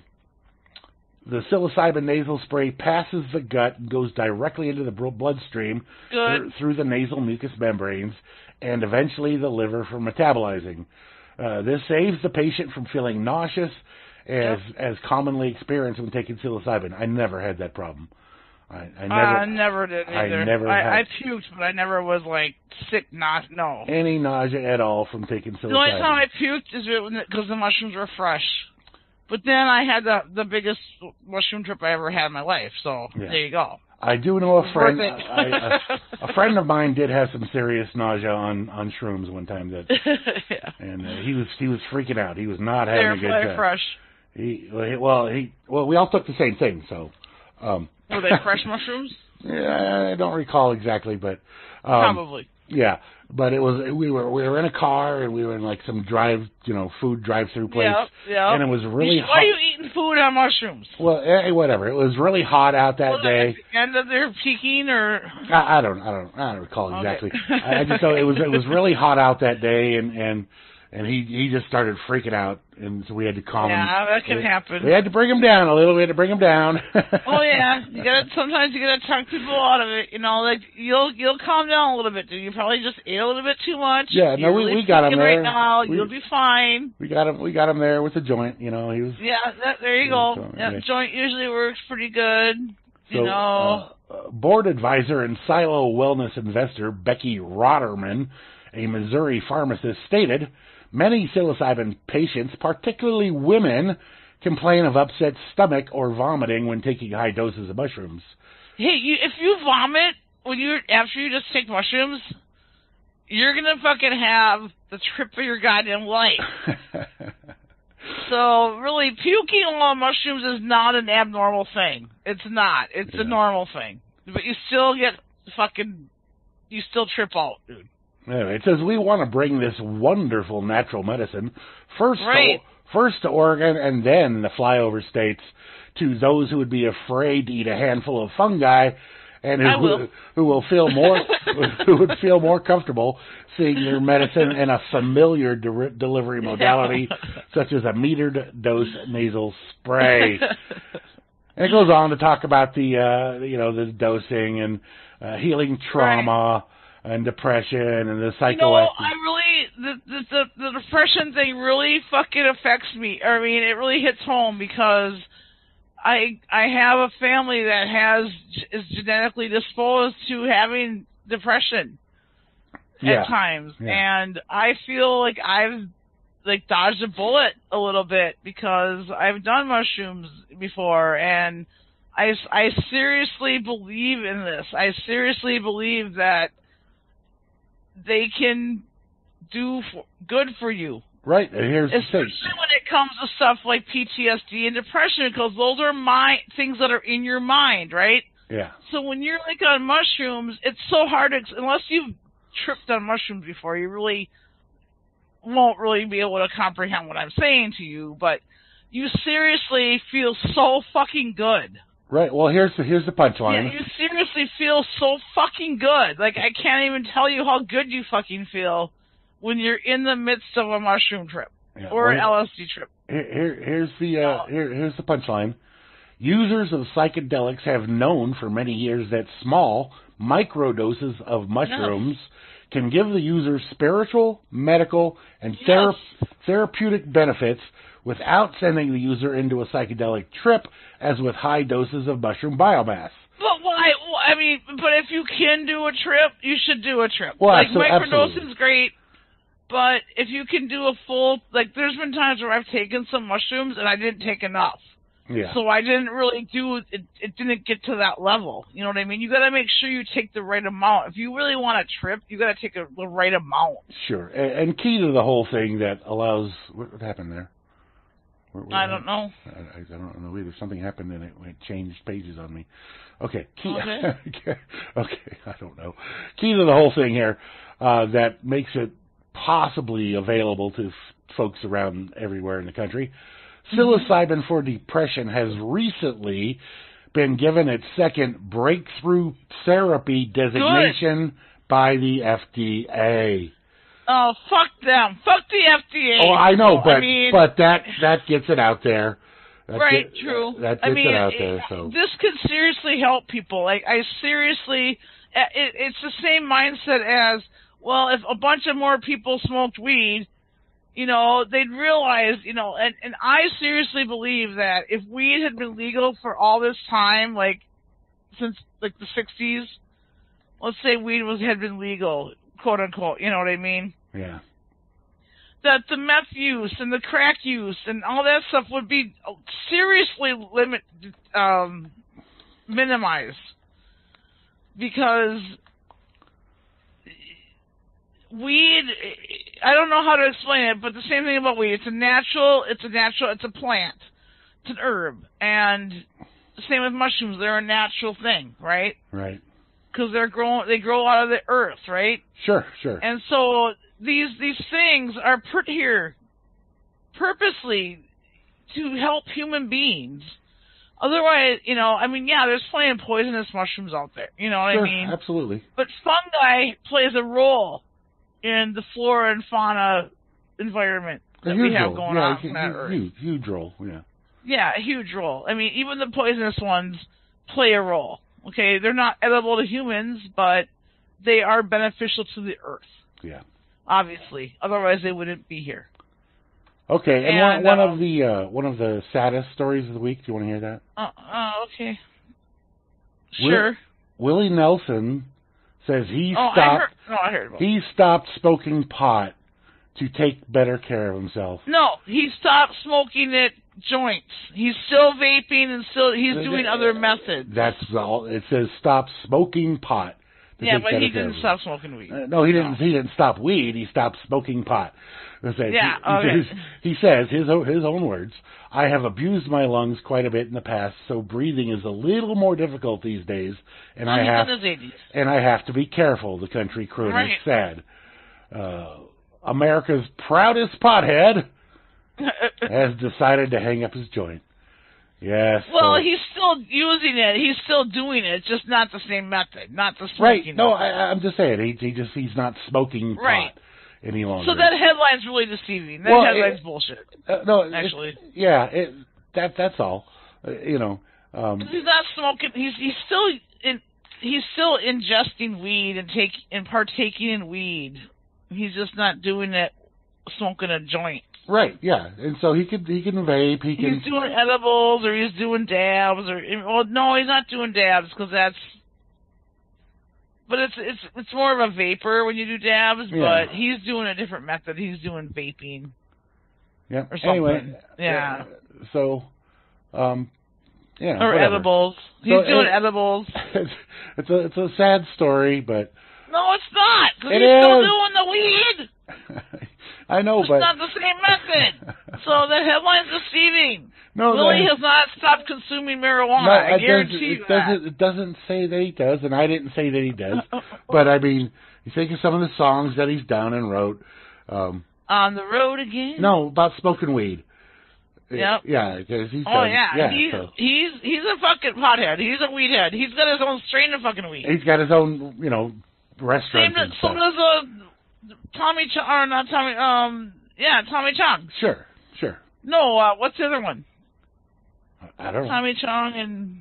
the psilocybin nasal spray passes the gut and goes directly into the bloodstream Good. through, through the nasal mucous membranes and eventually the liver from metabolizing. Uh, this saves the patient from feeling nauseous as Yep. as commonly experienced when taking psilocybin. I never had that problem. I, I never, I never did I either. never I, had- I puked, but I never was like sick. Not no. any nausea at all from taking psilocybin. The only time I puked is because the mushrooms were fresh. But then I had the the biggest mushroom trip I ever had in my life. So Yeah. there you go. I do know a friend. Worth it. I, a, a friend of mine did have some serious nausea on, on shrooms one time. That yeah. and uh, he was he was freaking out. He was not having They're a good they're time. fresh. He well he, well he well we all took the same thing. So um, Were they fresh mushrooms? Yeah, I don't recall exactly, but um, Probably. yeah. But it was we were we were in a car and we were in like some drive you know food drive through place. Yep, yep. And it was really You- hot. Why are you eating food on mushrooms? Well, eh, whatever. It was really hot out that Was it day. at the end of their peaking or? I, I don't, I don't, I don't recall Okay. exactly. I, I just know it was, it was really hot out that day, and and and he he just started freaking out, and so we had to calm him. Yeah, that can we, happen. We had to bring him down a little. We had to bring him down. Oh yeah, you gotta. Sometimes you gotta talk people out of it. You know, like you'll you'll calm down a little bit. Dude. You probably just ate a little bit too much. Yeah, no, You're we really we got him freaking there. Right now, we, you'll be fine. We got him. We got him there with the joint. You know, he was. Yeah, that, there you yeah, go. so, yeah, yeah. Joint usually works pretty good. So, You know. uh, uh, board advisor and Silo Wellness investor Becky Rotterman, a Missouri pharmacist, stated, many psilocybin patients, particularly women, complain of upset stomach or vomiting when taking high doses of mushrooms. Hey, you, if you vomit when you after you just take mushrooms, you're gonna fucking have the trip of your goddamn life. So really, puking on mushrooms is not an abnormal thing. It's not. It's Yeah. a normal thing. But you still get fucking, you still trip out, dude. Anyway, it says we want to bring this wonderful natural medicine first, Right. to, first to Oregon and then the flyover states to those who would be afraid to eat a handful of fungi and I who will. who will feel more who would feel more comfortable seeing their medicine in a familiar de- delivery modality such as a metered dose nasal spray. And it goes on to talk about the uh, you know the dosing and uh, healing trauma. Right. And depression and the psychoactive. You know, I really the, the the the depression thing really fucking affects me. I mean, it really hits home because I I have a family that has is genetically disposed to having depression yeah. at times, yeah. and I feel like I've like dodged a bullet a little bit because I've done mushrooms before, and I I seriously believe in this. I seriously believe that they can do for, good for you. Right, and here's the Especially thing. when it comes to stuff like P T S D and depression, because those are mind, things that are in your mind, right? Yeah. So when you're like on mushrooms, it's so hard to, unless you've tripped on mushrooms before, you really won't really be able to comprehend what I'm saying to you, but you seriously feel so fucking good. Right. Well, here's the here's the punchline. Yeah, you seriously feel so fucking good. Like, I can't even tell you how good you fucking feel when you're in the midst of a mushroom trip yeah, or well, an L S D trip. Here, here here's the uh, here, here's the punchline. Users of psychedelics have known for many years that small microdoses of mushrooms yes. can give the user spiritual, medical, and thera- yes. therapeutic benefits without sending the user into a psychedelic trip, as with high doses of mushroom biomass. But why? Well, I mean, but if you can do a trip, you should do a trip. Well, like absolutely, microdose absolutely. is great, but if you can do a full, like, there's been times where I've taken some mushrooms and I didn't take enough. Yeah. So I didn't really do it. It didn't get to that level. You know what I mean? You got to make sure you take the right amount. If you really want to trip, you got to take a, the right amount. Sure. And, and key to the whole thing that allows what, what happened there? Where, where, I don't know. I, I don't know either. Something happened and it, it changed pages on me. Okay. Key. Okay. okay. I don't know. Key to the whole thing here uh, that makes it possibly available to f- folks around everywhere in the country. Psilocybin for depression has recently been given its second breakthrough therapy designation Good. by the F D A. Oh, fuck them. Fuck the F D A. Oh, I know, but I mean, but that that gets it out there. That right, get, true. That gets I mean, it out there. So this could seriously help people. Like, I seriously, it, it's the same mindset as, well, if a bunch of more people smoked weed, you know, they'd realize, you know, and, and I seriously believe that if weed had been legal for all this time, like, since, like, the sixties, let's say weed was had been legal, quote unquote, you know what I mean? Yeah. That the meth use and the crack use and all that stuff would be seriously limit, um, minimized. Because weed, I don't know how to explain it, but the same thing about weed. It's a natural, it's a natural, it's a plant. It's an herb. And same with mushrooms. They're a natural thing, right? Right. Because they're growing, they grow out of the earth, right? Sure, sure. And so these these things are put here purposely to help human beings. Otherwise, you know, I mean, yeah, there's plenty of poisonous mushrooms out there. You know what sure, I mean? Absolutely. But fungi plays a role in the flora and fauna environment A that huge we have role. going yeah, on hu- on hu- Earth. huge, huge role. Yeah. Yeah, a huge role. I mean, even the poisonous ones play a role. Okay, they're not edible to humans, but they are beneficial to the Earth. Yeah. Obviously, otherwise they wouldn't be here. Okay, and, And, one, one uh, of the uh, one of the saddest stories of the week. Do you want to hear that? Uh, uh okay. Will- Sure. Willie Nelson says he oh, I stopped. heard. No, I heard about it. He stopped smoking pot to take better care of himself. No, he stopped smoking it joints. He's still vaping and still he's doing other methods. That's all. It says stop smoking pot. to Yeah, take but better he care of didn't himself. stop smoking weed. Uh, no, he didn't. No. He didn't stop weed. He stopped smoking pot. It says- Yeah, he, he, okay. says, he says his o- his own words. I have abused my lungs quite a bit in the past, so breathing is a little more difficult these days, and Well, I he's have in his eighties. and I have to be careful. The country crooner Right. said. Uh, America's proudest pothead has decided to hang up his joint. Yes. Well, so- he's still using it. He's still doing it. Just not the same method. Not the right. smoking No, method. I, I'm just saying he, he just he's not smoking pot Right. any longer. So that headline's really deceiving. That Well, headline's it- bullshit. uh, no, it- Actually. yeah. It, that that's all. Uh, you know. Um, He's not smoking. He's he's still in. He's still ingesting weed and take and partaking in weed. He's just not doing it smoking a joint. right. Yeah. And so he can he can vape. He can. He's doing edibles or he's doing dabs or well, no, he's not doing dabs because that's. But it's it's it's more of a vapor when you do dabs. Yeah. But he's doing a different method. He's doing vaping. yeah. or something. Anyway. Yeah. uh, So. Um. Yeah. Or whatever. edibles. He's So doing it- edibles. it's, it's a it's a sad story, but No, it's not. Because It he's still is. doing the weed. I know, It's but not the same method. So the headline's deceiving. no, Willie that- has not stopped consuming marijuana. no, I it guarantee doesn't, you it that. doesn't. It doesn't say that he does, and I didn't say that he does. But I mean, you think of some of the songs that he's done and wrote. Um, On the road again? no, about smoking weed. Yep. Yeah, because he's. Oh done, yeah, yeah. he's so he's he's a fucking pothead. He's a weed head. He's got his own strain of fucking weed. he's got his own, you know, Same restaurant and so stuff. does uh, Tommy Ch- or not Tommy um yeah Tommy Chong. Sure, sure. No, uh, what's the other one? I don't know. Tommy Chong and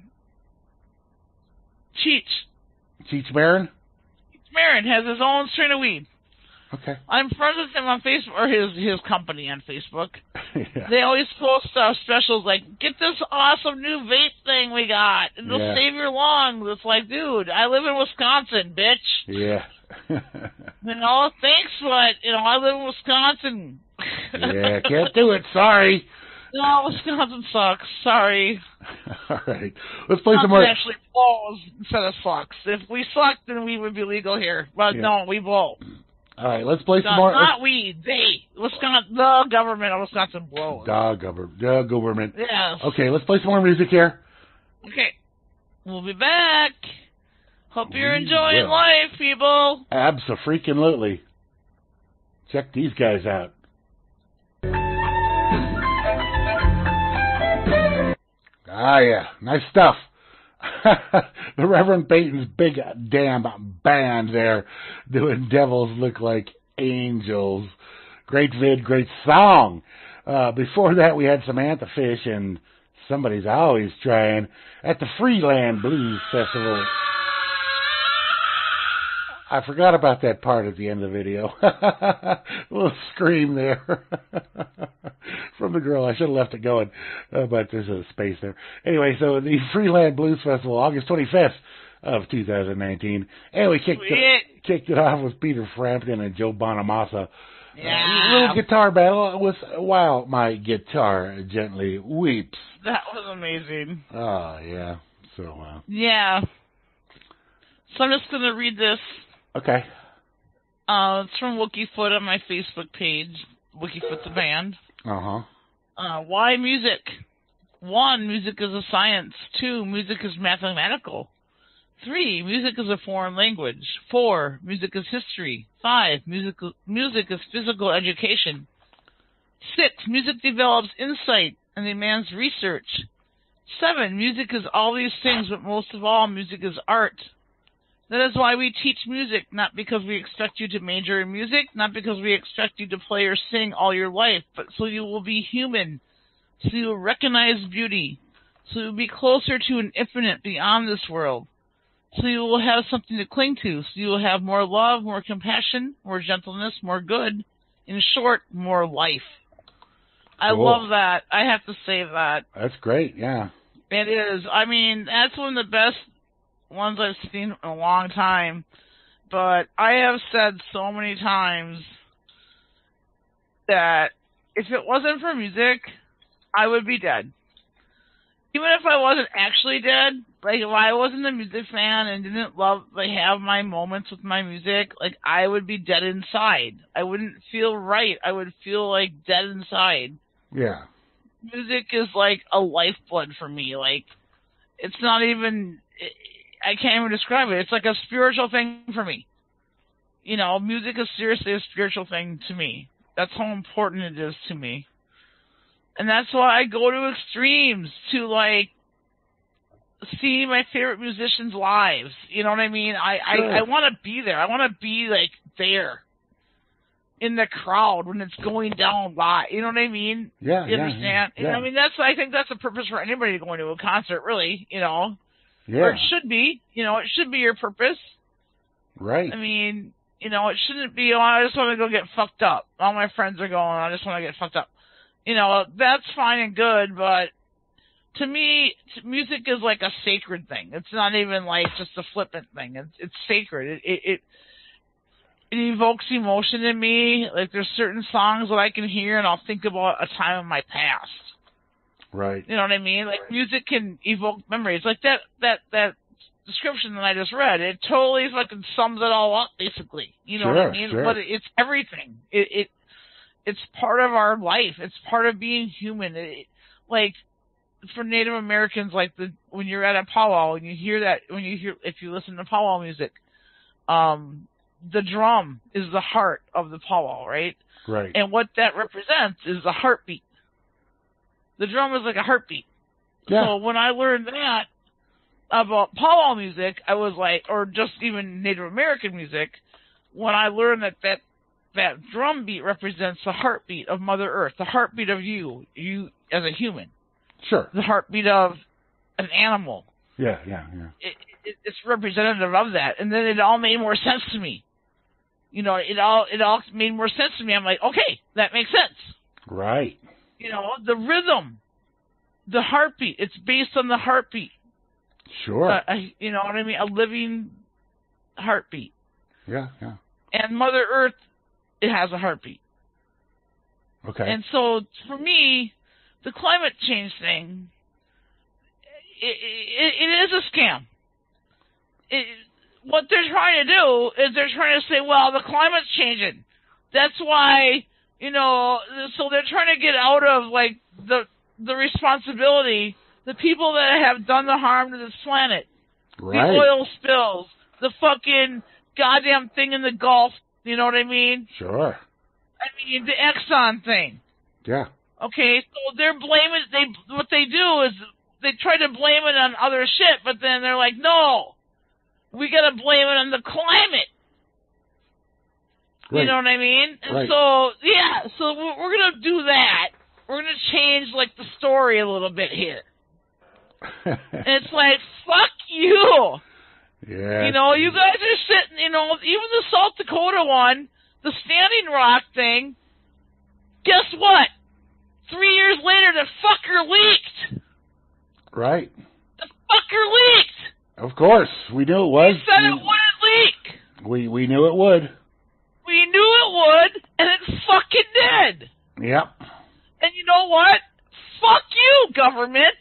Cheech. Cheech Marin. Marin has his own strain of weed. Okay. I'm friends with him on Facebook, or his his company on Facebook. yeah. They always post uh, specials like, get this awesome new vape thing we got. It'll Yeah. save your lungs. It's like, dude, I live in Wisconsin, bitch. Yeah. You know, thanks, but, you know, I live in Wisconsin. yeah. Can't do it. Sorry. No, Wisconsin sucks. Sorry. All right. Let's play some Wisconsin more. actually blows instead of sucks. If we sucked, then we would be legal here. But Yeah. no, we blow. All right. Let's play some No, more. not we, they. Wisconsin, the government of Wisconsin blows. Duh, government. Duh, government. Yes. Okay. Let's play some more music here. Okay. We'll be back. Hope you're We enjoying will. life, people. Abso-freaking-lutely. Check these guys out. Ah, yeah. Nice stuff. The Reverend Peyton's big damn band there doing Devils Look Like Angels. Great vid, great song. Uh, before that, we had Samantha Fish and Somebody's Always Trying at the Freeland Blues Festival. I forgot about that part at the end of the video. A little scream there from the girl. I should have left it going, uh, but there's a space there. Anyway, so the Freeland Blues Festival, August twenty-fifth of two thousand nineteen. And we kicked it, kicked it off with Peter Frampton and Joe Bonamassa. Yeah. A little guitar battle with While My Guitar Gently Weeps. That was amazing. Oh, yeah. So, uh, Yeah. So I'm just going to read this. okay. Uh, it's from Wookiefoot on my Facebook page, Wookiefoot the band. Uh-huh. Uh, why music? One, music is a science. Two, music is mathematical. Three, music is a foreign language. Four, music is history. Five, music, music is physical education. Six, music develops insight and demands research. Seven, music is all these things, but most of all, music is art. That is why we teach music, not because we expect you to major in music, not because we expect you to play or sing all your life, but so you will be human, so you will recognize beauty, so you will be closer to an infinite beyond this world, so you will have something to cling to, so you will have more love, more compassion, more gentleness, more good, in short, more life. I Cool. love that. I have to say that. That's great, yeah. It is. I mean, that's one of the best ones I've seen in a long time. But I have said so many times that if it wasn't for music, I would be dead. Even if I wasn't actually dead, like if I wasn't a music fan and didn't love, like have my moments with my music, like I would be dead inside. I wouldn't feel right. I would feel like dead inside. Yeah. Music is like a lifeblood for me. Like, it's not even, I can't even describe it. It's like a spiritual thing for me. You know, music is seriously a spiritual thing to me. That's how important it is to me. And that's why I go to extremes to, like, see my favorite musicians live. You know what I mean? I, Sure. I, I want to be there. I want to be, like, there in the crowd when it's going down live. You know what I mean? Yeah, You yeah, understand? yeah, You know, yeah. I mean, that's, I think that's the purpose for anybody going to a concert, really, you know? Yeah, Or it should be. You know, it should be your purpose. right. I mean, you know, it shouldn't be, oh, I just want to go get fucked up. All my friends are going, I just want to get fucked up. You know, that's fine and good, but to me, t- music is like a sacred thing. It's not even like just a flippant thing. It's it's sacred. It it it, it evokes emotion in me. Like there's certain songs that I can hear and I'll think about a time in my past. Right. You know what I mean? Like music can evoke memories. Like that that that description that I just read. It totally fucking sums it all up, basically. You know what I Sure, mean? sure. But it, it's everything. It it it's part of our life. It's part of being human. It, like for Native Americans, like the when you're at a powwow and you hear that, when you hear if you listen to powwow music, um, the drum is the heart of the powwow, right? Right. And what that represents is the heartbeat. The drum is like a heartbeat. Yeah. So when I learned that about powwow music, I was like, or just even Native American music, when I learned that that that drum beat represents the heartbeat of Mother Earth, the heartbeat of you, you as a human, Sure. the heartbeat of an animal. Yeah, yeah, yeah. It, it, it's representative of that, and then it all made more sense to me. You know, it all it all made more sense to me. I'm like, okay, that makes sense. Right. You know, the rhythm, the heartbeat. It's based on the heartbeat. Sure. Uh, a, you know what I mean? A living heartbeat. yeah, yeah. And Mother Earth, it has a heartbeat. Okay. And so, for me, the climate change thing, it, it, it is a scam. It, what they're trying to do is they're trying to say, well, the climate's changing. That's why, you know, so they're trying to get out of, like, the the responsibility, the people that have done the harm to this planet. right. The oil spills, the fucking goddamn thing in the Gulf, you know what I mean? Sure. I mean, the Exxon thing. Yeah. Okay, so they're blaming, they, what they do is they try to blame it on other shit, but then they're like, no, we gotta blame it on the climate. Right. You know what I mean? And Right. so, yeah, so we're, we're gonna do that. We're gonna change, like, the story a little bit here. And it's like, fuck you! yeah. You know, you guys are sitting, you know, even the South Dakota one, the Standing Rock thing, guess what? Three years later, the fucker leaked. Right. The fucker leaked. Of course. We knew it was. He said we, it wouldn't leak. we we knew it would. We knew it would, and it fucking did. Yep. And you know what? Fuck you, government.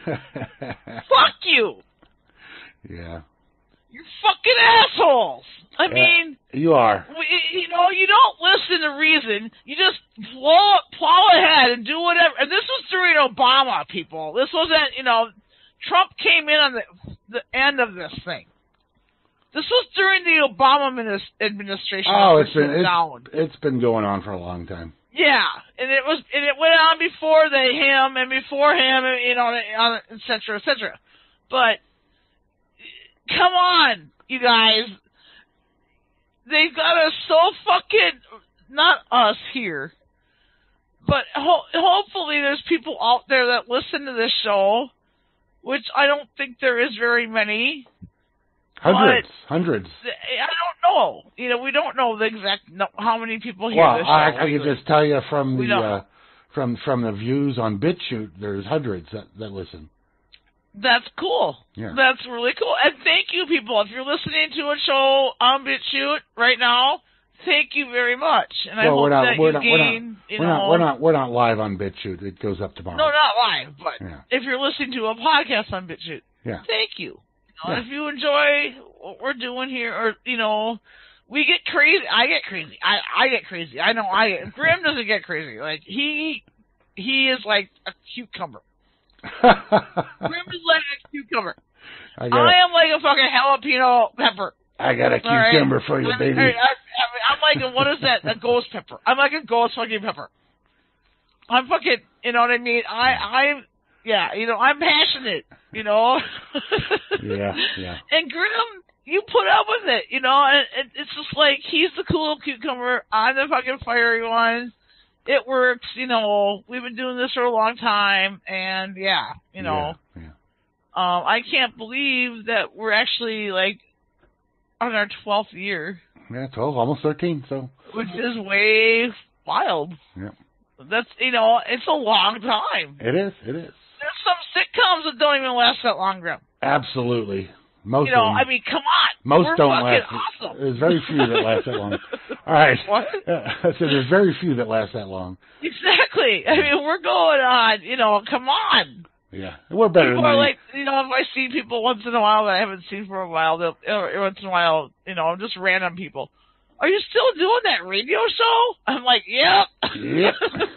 Fuck you. Yeah. You're fucking assholes. I Yeah. mean, You are. we, you know, you don't listen to reason. You just plow, plow ahead and do whatever. And this was during Obama, people. This wasn't, you know, Trump came in on the the end of this thing. This was during the Obama minis- administration. Oh, which it's been was down. it's, it's been going on for a long time. Yeah, and it was, and it went on before the him and before him, and, you know, et cetera, et cetera. But come on, you guys, they've got us so fucking, not us here, but ho- hopefully there's people out there that listen to this show, which I don't think there is very many. Hundreds, hundreds. I don't know. You know, we don't know the exact no, how many people hear Well, this show. I, I can just tell you from We the don't. uh, from from the views on BitChute, there's hundreds that, that listen. That's cool. Yeah. That's really cool. And thank you, people. If you're listening to a show on BitChute right now, thank you very much. And I well, hope we're not, that we're you not, gain, we're not, you we're know, not, we're not, we're not live on BitChute. It goes up tomorrow. no, not live, but Yeah. if you're listening to a podcast on BitChute, Yeah. thank you. You know, Yeah. If you enjoy what we're doing here, or you know, we get crazy. I get crazy. I I get crazy. I know I get. Grim doesn't get crazy. Like he he is like a cucumber. Grim is like a cucumber. I got, I a, am like a fucking jalapeno pepper. I got a All right? cucumber for you, I'm, baby. I, I, I'm like a, what is that? A ghost pepper. I'm like a ghost fucking pepper. I'm fucking. You know what I mean? I I'm yeah. You know I'm passionate. You know. Yeah, yeah. And Grim, you put up with it. You know, and, and it's just like he's the cool cucumber. I'm the fucking fiery one. It works. You know, we've been doing this for a long time, and yeah, you know. Yeah, yeah. Um, I can't believe that we're actually like on our twelfth year. Yeah, twelve, almost thirteen. So. Which is way wild. Yeah. That's you know, it's a long time. It is. It is. There's some sitcoms that don't even last that long, Grim. Absolutely. Most You know, of them. I mean, come on. Most we're don't fucking last. Awesome. There's very few that last that long. All right. What? Uh, I said there's very few that last that long. Exactly. I mean, we're going on. You know, come on. Yeah, we're better People than are that. like, you know, if I see people once in a while that I haven't seen for a while, they'll, or once in a while, you know, just random people. Are you still doing that radio show? I'm like, yep. Yep.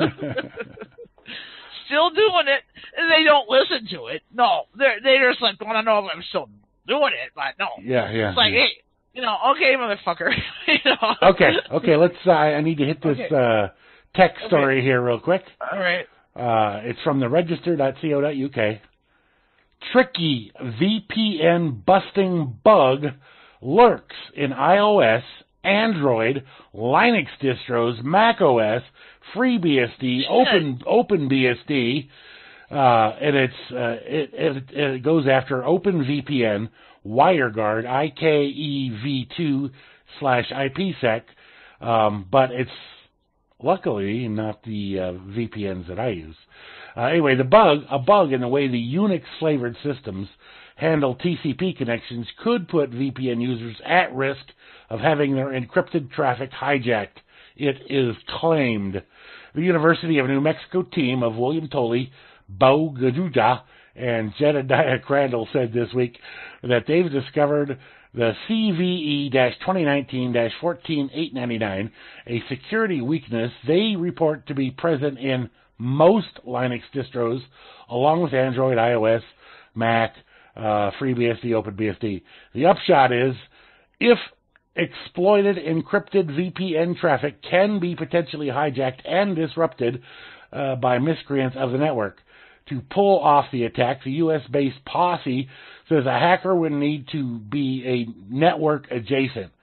Still doing it, and they don't listen to it. No, they're they're just like want to know if I'm still doing it, but no. Yeah, yeah. It's like, yeah. hey, you know, okay, motherfucker. you know? Okay, okay. Let's. Uh, I need to hit this Okay. uh, tech story Okay. here real quick. All right. Uh, it's from the register dot co dot U K. Tricky V P N busting bug lurks in iOS, Android, Linux distros, Mac O S, FreeBSD, Open OpenBSD, uh, and it's uh, it, it it goes after OpenVPN, WireGuard, I K E V two slash IPsec, um, but it's luckily not the uh, V P Ns that I use. Uh, anyway, the bug, a bug in the way the Unix-flavored systems handle T C P connections could put V P N users at risk of having their encrypted traffic hijacked, it is claimed. The University of New Mexico team of William Tolley, Bo Gaduja, and Jedediah Crandall said this week that they've discovered the C V E twenty nineteen dash fourteen eight ninety-nine, a security weakness they report to be present in most Linux distros, along with Android, iOS, Mac, uh, FreeBSD, OpenBSD. The upshot is, if exploited, encrypted V P N traffic can be potentially hijacked and disrupted uh, by miscreants of the network. To pull off the attack, the U S-based Posse says a hacker would need to be a network adjacent,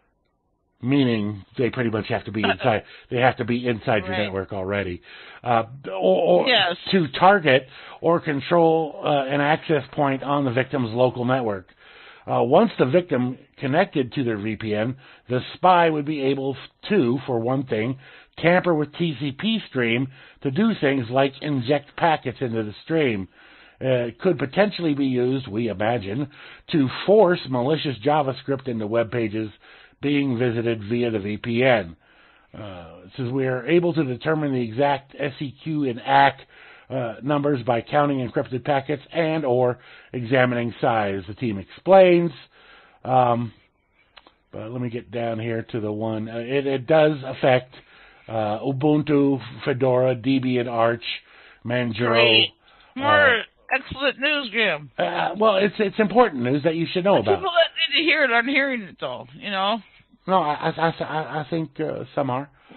meaning they pretty much have to be inside. They have to be inside your Right. network already, uh, or, or Yes. to target or control uh, an access point on the victim's local network. Uh, once the victim connected to their V P N, the spy would be able to, for one thing, tamper with T C P stream to do things like inject packets into the stream. Uh, it could potentially be used, we imagine, to force malicious JavaScript into web pages being visited via the V P N. Uh, it says we are able to determine the exact S E Q and A C uh, numbers by counting encrypted packets and or examining size, the team explains. Um, but let me get down here to the one. Uh, it, it does affect uh, Ubuntu, Fedora, Debian, Arch, Manjaro. Great. More Uh, excellent news, Jim. uh, well, it's it's important news that you should know about. People that need to hear it aren't hearing it, though, you know? No, I I, I, I think uh, some are.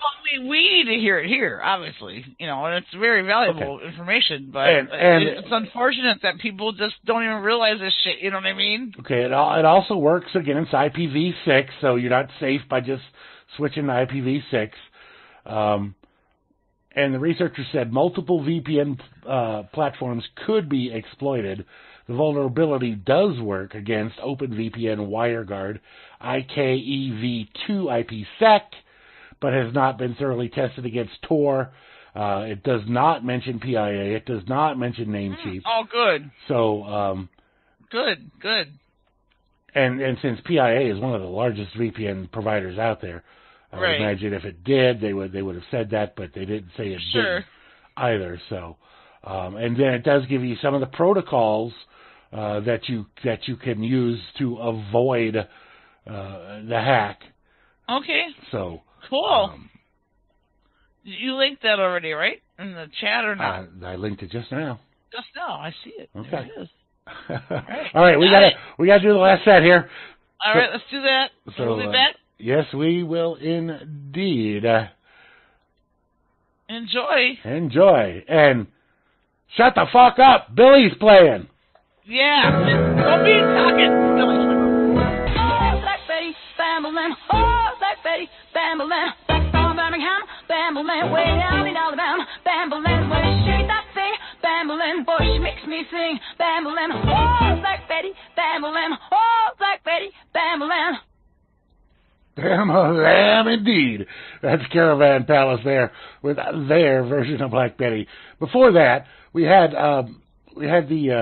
Well, we, we need to hear it here, obviously, you know, and it's very valuable Okay. information, but And- and- it's unfortunate that people just don't even realize this shit, you know what I mean? Okay, it, al- it also works against I P v six, so you're not safe by just switching to I P v six. Um, and the researcher said multiple V P N uh, platforms could be exploited. The vulnerability does work against OpenVPN WireGuard I K E v two IPsec, but has not been thoroughly tested against Tor. Uh, it does not mention P I A. It does not mention Namecheap. Oh, good. So, um, Good, good. and and since P I A is one of the largest V P N providers out there, I would Right. imagine if it did, they would they would have said that, but they didn't say it Sure. didn't either. So, um, and then it does give you some of the protocols uh, that you that you can use to avoid uh, the hack. Okay, So, cool. um, You linked that already, right? In the chat or not? I, I linked it just now. Just now, I see it. There Okay. it is. All right, we Got gotta it. we gotta do the last set here. All So- right, let's do that. So, we'll be uh, back. Yes, we will indeed. Uh, Enjoy. enjoy and shut the fuck up. Billy's playing. Yeah. Don't be talking. Oh, Black Betty, Bamberlin. Oh, Black Betty, Bamberlin. Blackstone, Birmingham, Bamberlin. Way down in Alabama, Bamberlin. Where she shake that thing, Bamberlin. Boy, she makes me sing, Bamberlin. Oh, Black Betty, Bamberlin. Oh, Black Betty, Bamberlin. Lamb indeed. That's Caravan Palace there with their version of Black Betty. Before that, we had um, we had the uh,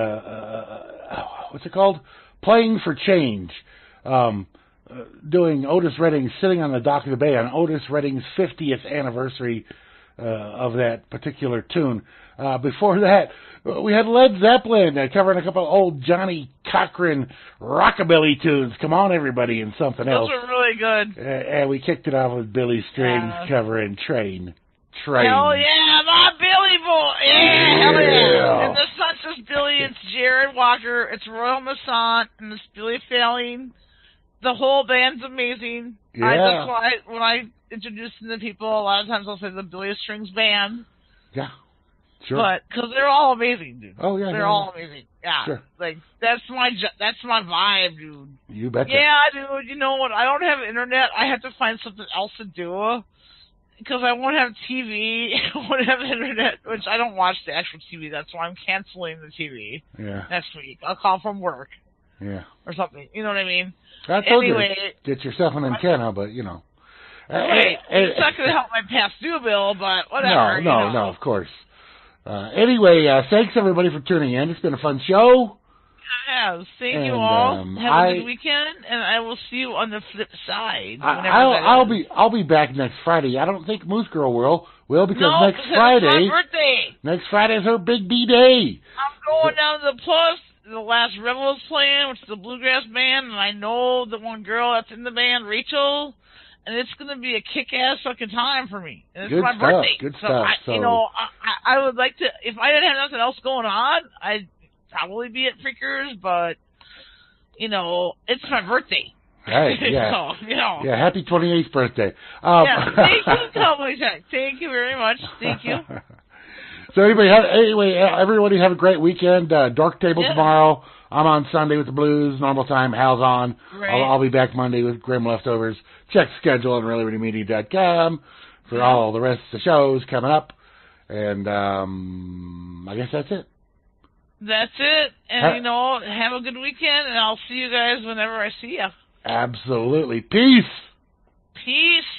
uh, what's it called? Playing for Change, um, uh, doing Otis Redding sitting on the dock of the bay on Otis Redding's fiftieth anniversary uh, of that particular tune. Uh, before that, we had Led Zeppelin uh, covering a couple of old Johnny Cochran rockabilly tunes. Come on, everybody, and something else. Those were really good. Uh, and we kicked it off with Billy Strings Yeah. covering Train. Train. Hell yeah, my Billy boy. Yeah, hell Yeah. yeah. And it's not just Billy, it's Jared Walker, it's Royal Massant, and it's Billy Failing. The whole band's amazing. I, Yeah. that's why when I introduce them to people, a lot of times I'll say the Billy Strings Band. Yeah. Sure. But, because they're all amazing, dude. Oh, yeah, They're yeah, all amazing. Yeah. Sure. Like, that's my, ju- that's my vibe, dude. You betcha. Yeah, dude. You know what? I don't have internet. I have to find something else to do. Because I won't have T V. I won't have internet, which I don't watch the actual T V. That's why I'm canceling the T V Yeah. next week. I'll call from work Yeah. or something. You know what I mean? I told Anyway. you, get yourself an antenna, but, you know. Wait, Uh, uh, it's not going to help my past due bill, but No, whatever. no, you know. no, of course. Uh, anyway, uh, thanks everybody for tuning in. It's been a fun show. I have. Thank And, you all. um, have I- a good weekend, and I will see you on the flip side. I, whenever I'll, that I'll is. be, I'll be back next Friday. I don't think Moose Girl will, will because no, next because Friday, it's my birthday. next Friday is her big D day. I'm going down to the Plus. The Last Rebel is playing, which is the bluegrass band, and I know the one girl that's in the band, Rachel, and it's going to be a kick-ass fucking time for me. And it's Good my stuff, birthday. good so stuff, I, so- You know, I, I I would like to, if I didn't have nothing else going on, I'd probably be at Freakers, but, you know, it's my birthday. Right, yeah. so, you know. Yeah, happy twenty-eighth birthday. Um, Yeah, thank you, Cowboy Jack. Thank you very much. Thank you. So anybody, have, anyway, everybody have a great weekend. Uh, Dark Table Yeah. tomorrow. I'm on Sunday with the Blues, normal time. Hal's on. Right. I'll, I'll be back Monday with Grim Leftovers. Check the schedule on really really media dot com for Yeah. all the rest of the shows coming up. And um, I guess that's it. That's it. And, Ha- you know, have a good weekend, and I'll see you guys whenever I see you. Absolutely. Peace. Peace.